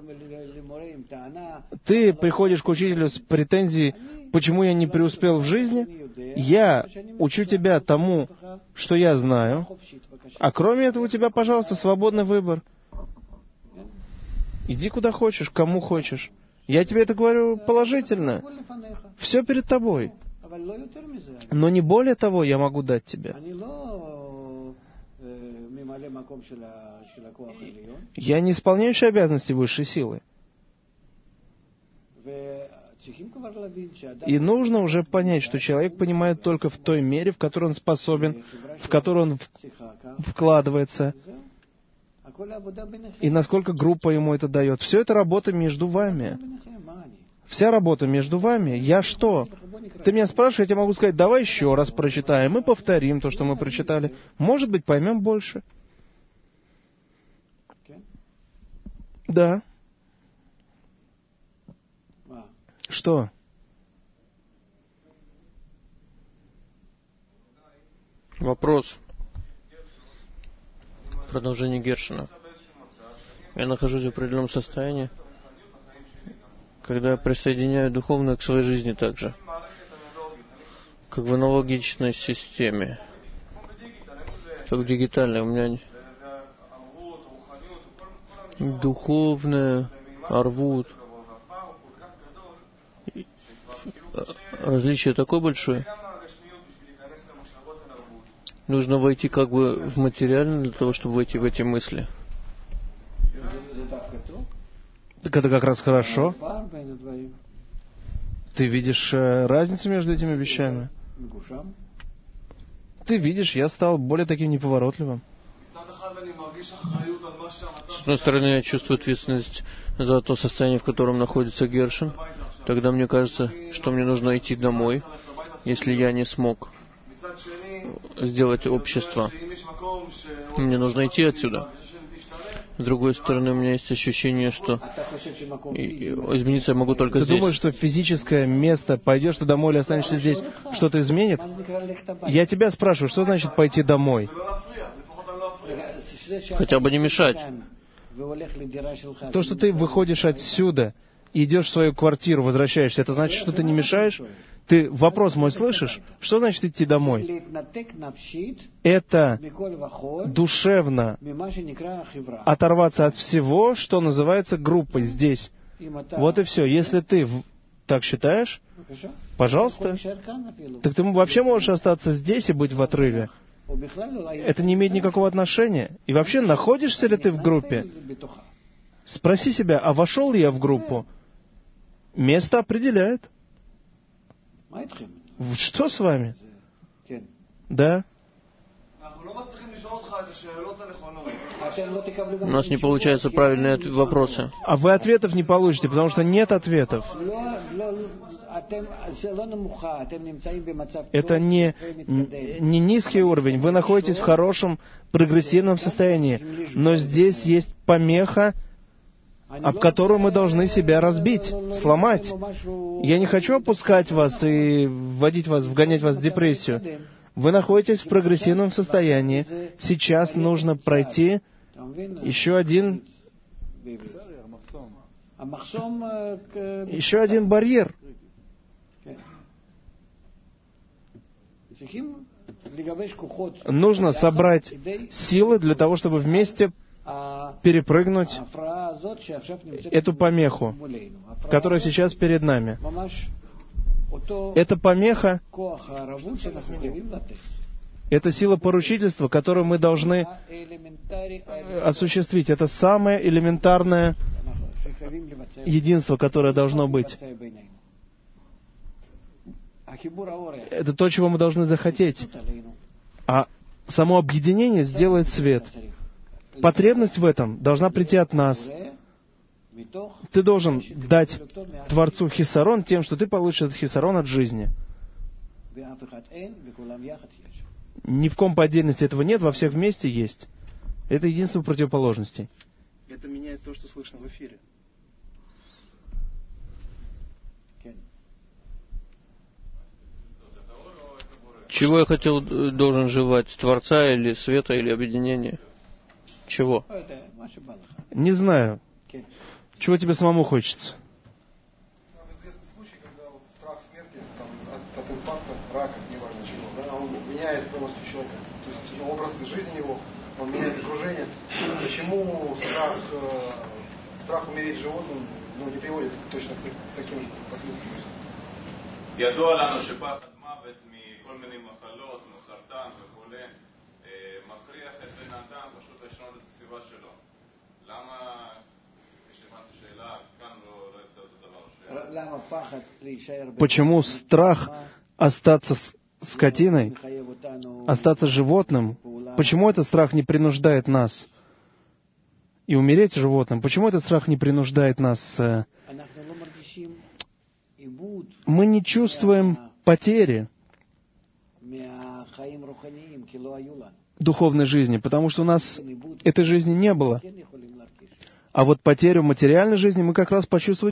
Ты приходишь к учителю с претензией, почему я не преуспел в жизни? Я учу тебя тому, что я знаю. А кроме этого у тебя, пожалуйста, свободный выбор. Иди куда хочешь, кому хочешь. Я тебе это говорю положительно. Все перед тобой. Но не более того я могу дать тебе. Я не исполняющий обязанности высшей силы. И нужно уже понять, что человек понимает только в той мере, в которой он способен, в которой он вкладывается, и насколько группа ему это дает. Все это работа между вами. Вся работа между вами. Я что? Ты меня спрашиваешь, я тебе могу сказать, давай еще раз прочитаем, и повторим то, что мы прочитали. Может быть, поймем больше. Да. Что? Вопрос. Продолжение Гершина. Я нахожусь в определенном состоянии, когда я присоединяю духовное к своей жизни также, как в аналогичной системе, как в дигитальной. У меня духовное, арвут. Различие такое большое. Нужно войти как бы в материальное для того, чтобы войти в эти мысли. Так это как раз хорошо. Ты видишь э, разницу между этими вещами? Ты видишь, я стал более таким неповоротливым. С одной стороны, я чувствую ответственность за то состояние, в котором находится Гершин. Тогда мне кажется, что мне нужно идти домой, если я не смог сделать общество. Мне нужно идти отсюда. С другой стороны, у меня есть ощущение, что измениться я могу только Ты здесь. Ты думаешь, что физическое место, пойдешь ты домой или останешься здесь, что-то изменит? Я тебя спрашиваю, что значит пойти домой? Хотя бы не мешать. То, что ты выходишь отсюда и идешь в свою квартиру, возвращаешься, это значит, что ты не мешаешь? Ты вопрос мой слышишь? Что значит идти домой? Это душевно оторваться от всего, что называется группой здесь. Вот и все. Если ты так считаешь, пожалуйста. Так ты вообще можешь остаться здесь и быть в отрыве. Это не имеет никакого отношения. И вообще, находишься ли ты в группе? Спроси себя, а вошел ли я в группу? Место определяет. Что с вами? Да? У нас не получаются правильные вопросы. А вы ответов не получите, потому что нет ответов. Это не, не низкий уровень. Вы находитесь в хорошем прогрессивном состоянии. Но здесь есть помеха, об которую мы должны себя разбить, сломать. Я не хочу опускать вас и вводить вас, вгонять вас в депрессию. Вы находитесь в прогрессивном состоянии. Сейчас нужно пройти еще один, еще один барьер. Нужно собрать силы для того, чтобы вместе перепрыгнуть эту помеху, которая сейчас перед нами. Эта помеха — это сила поручительства, которую мы должны осуществить. Это самое элементарное единство, которое должно быть. Это то, чего мы должны захотеть. А само объединение сделает свет. Потребность в этом должна прийти от нас. Ты должен дать Творцу хисарон тем, что ты получишь этот хисарон от жизни. Ни в ком по отдельности этого нет, во всех вместе есть. Это единство противоположностей. Это меняет то, что слышно в эфире. Чего я хотел, должен желать? Творца или света, или объединения? Чего? Не знаю. Чего тебе самому хочется? Известный случай, когда вот страх смерти там, от, от инфаркта, рака, неважно чего, да, он меняет полностью человека. То есть образ жизни его, он меняет окружение. Почему страх, э, страх умереть животным ну, не приводит точно к таким же последствиям? Почему страх остаться скотиной, остаться животным, почему этот страх не принуждает нас и умереть животным? Почему этот страх не принуждает нас? Мы не чувствуем потери духовной жизни, потому что у нас этой жизни не было. А вот потерю материальной жизни мы как раз почувствовали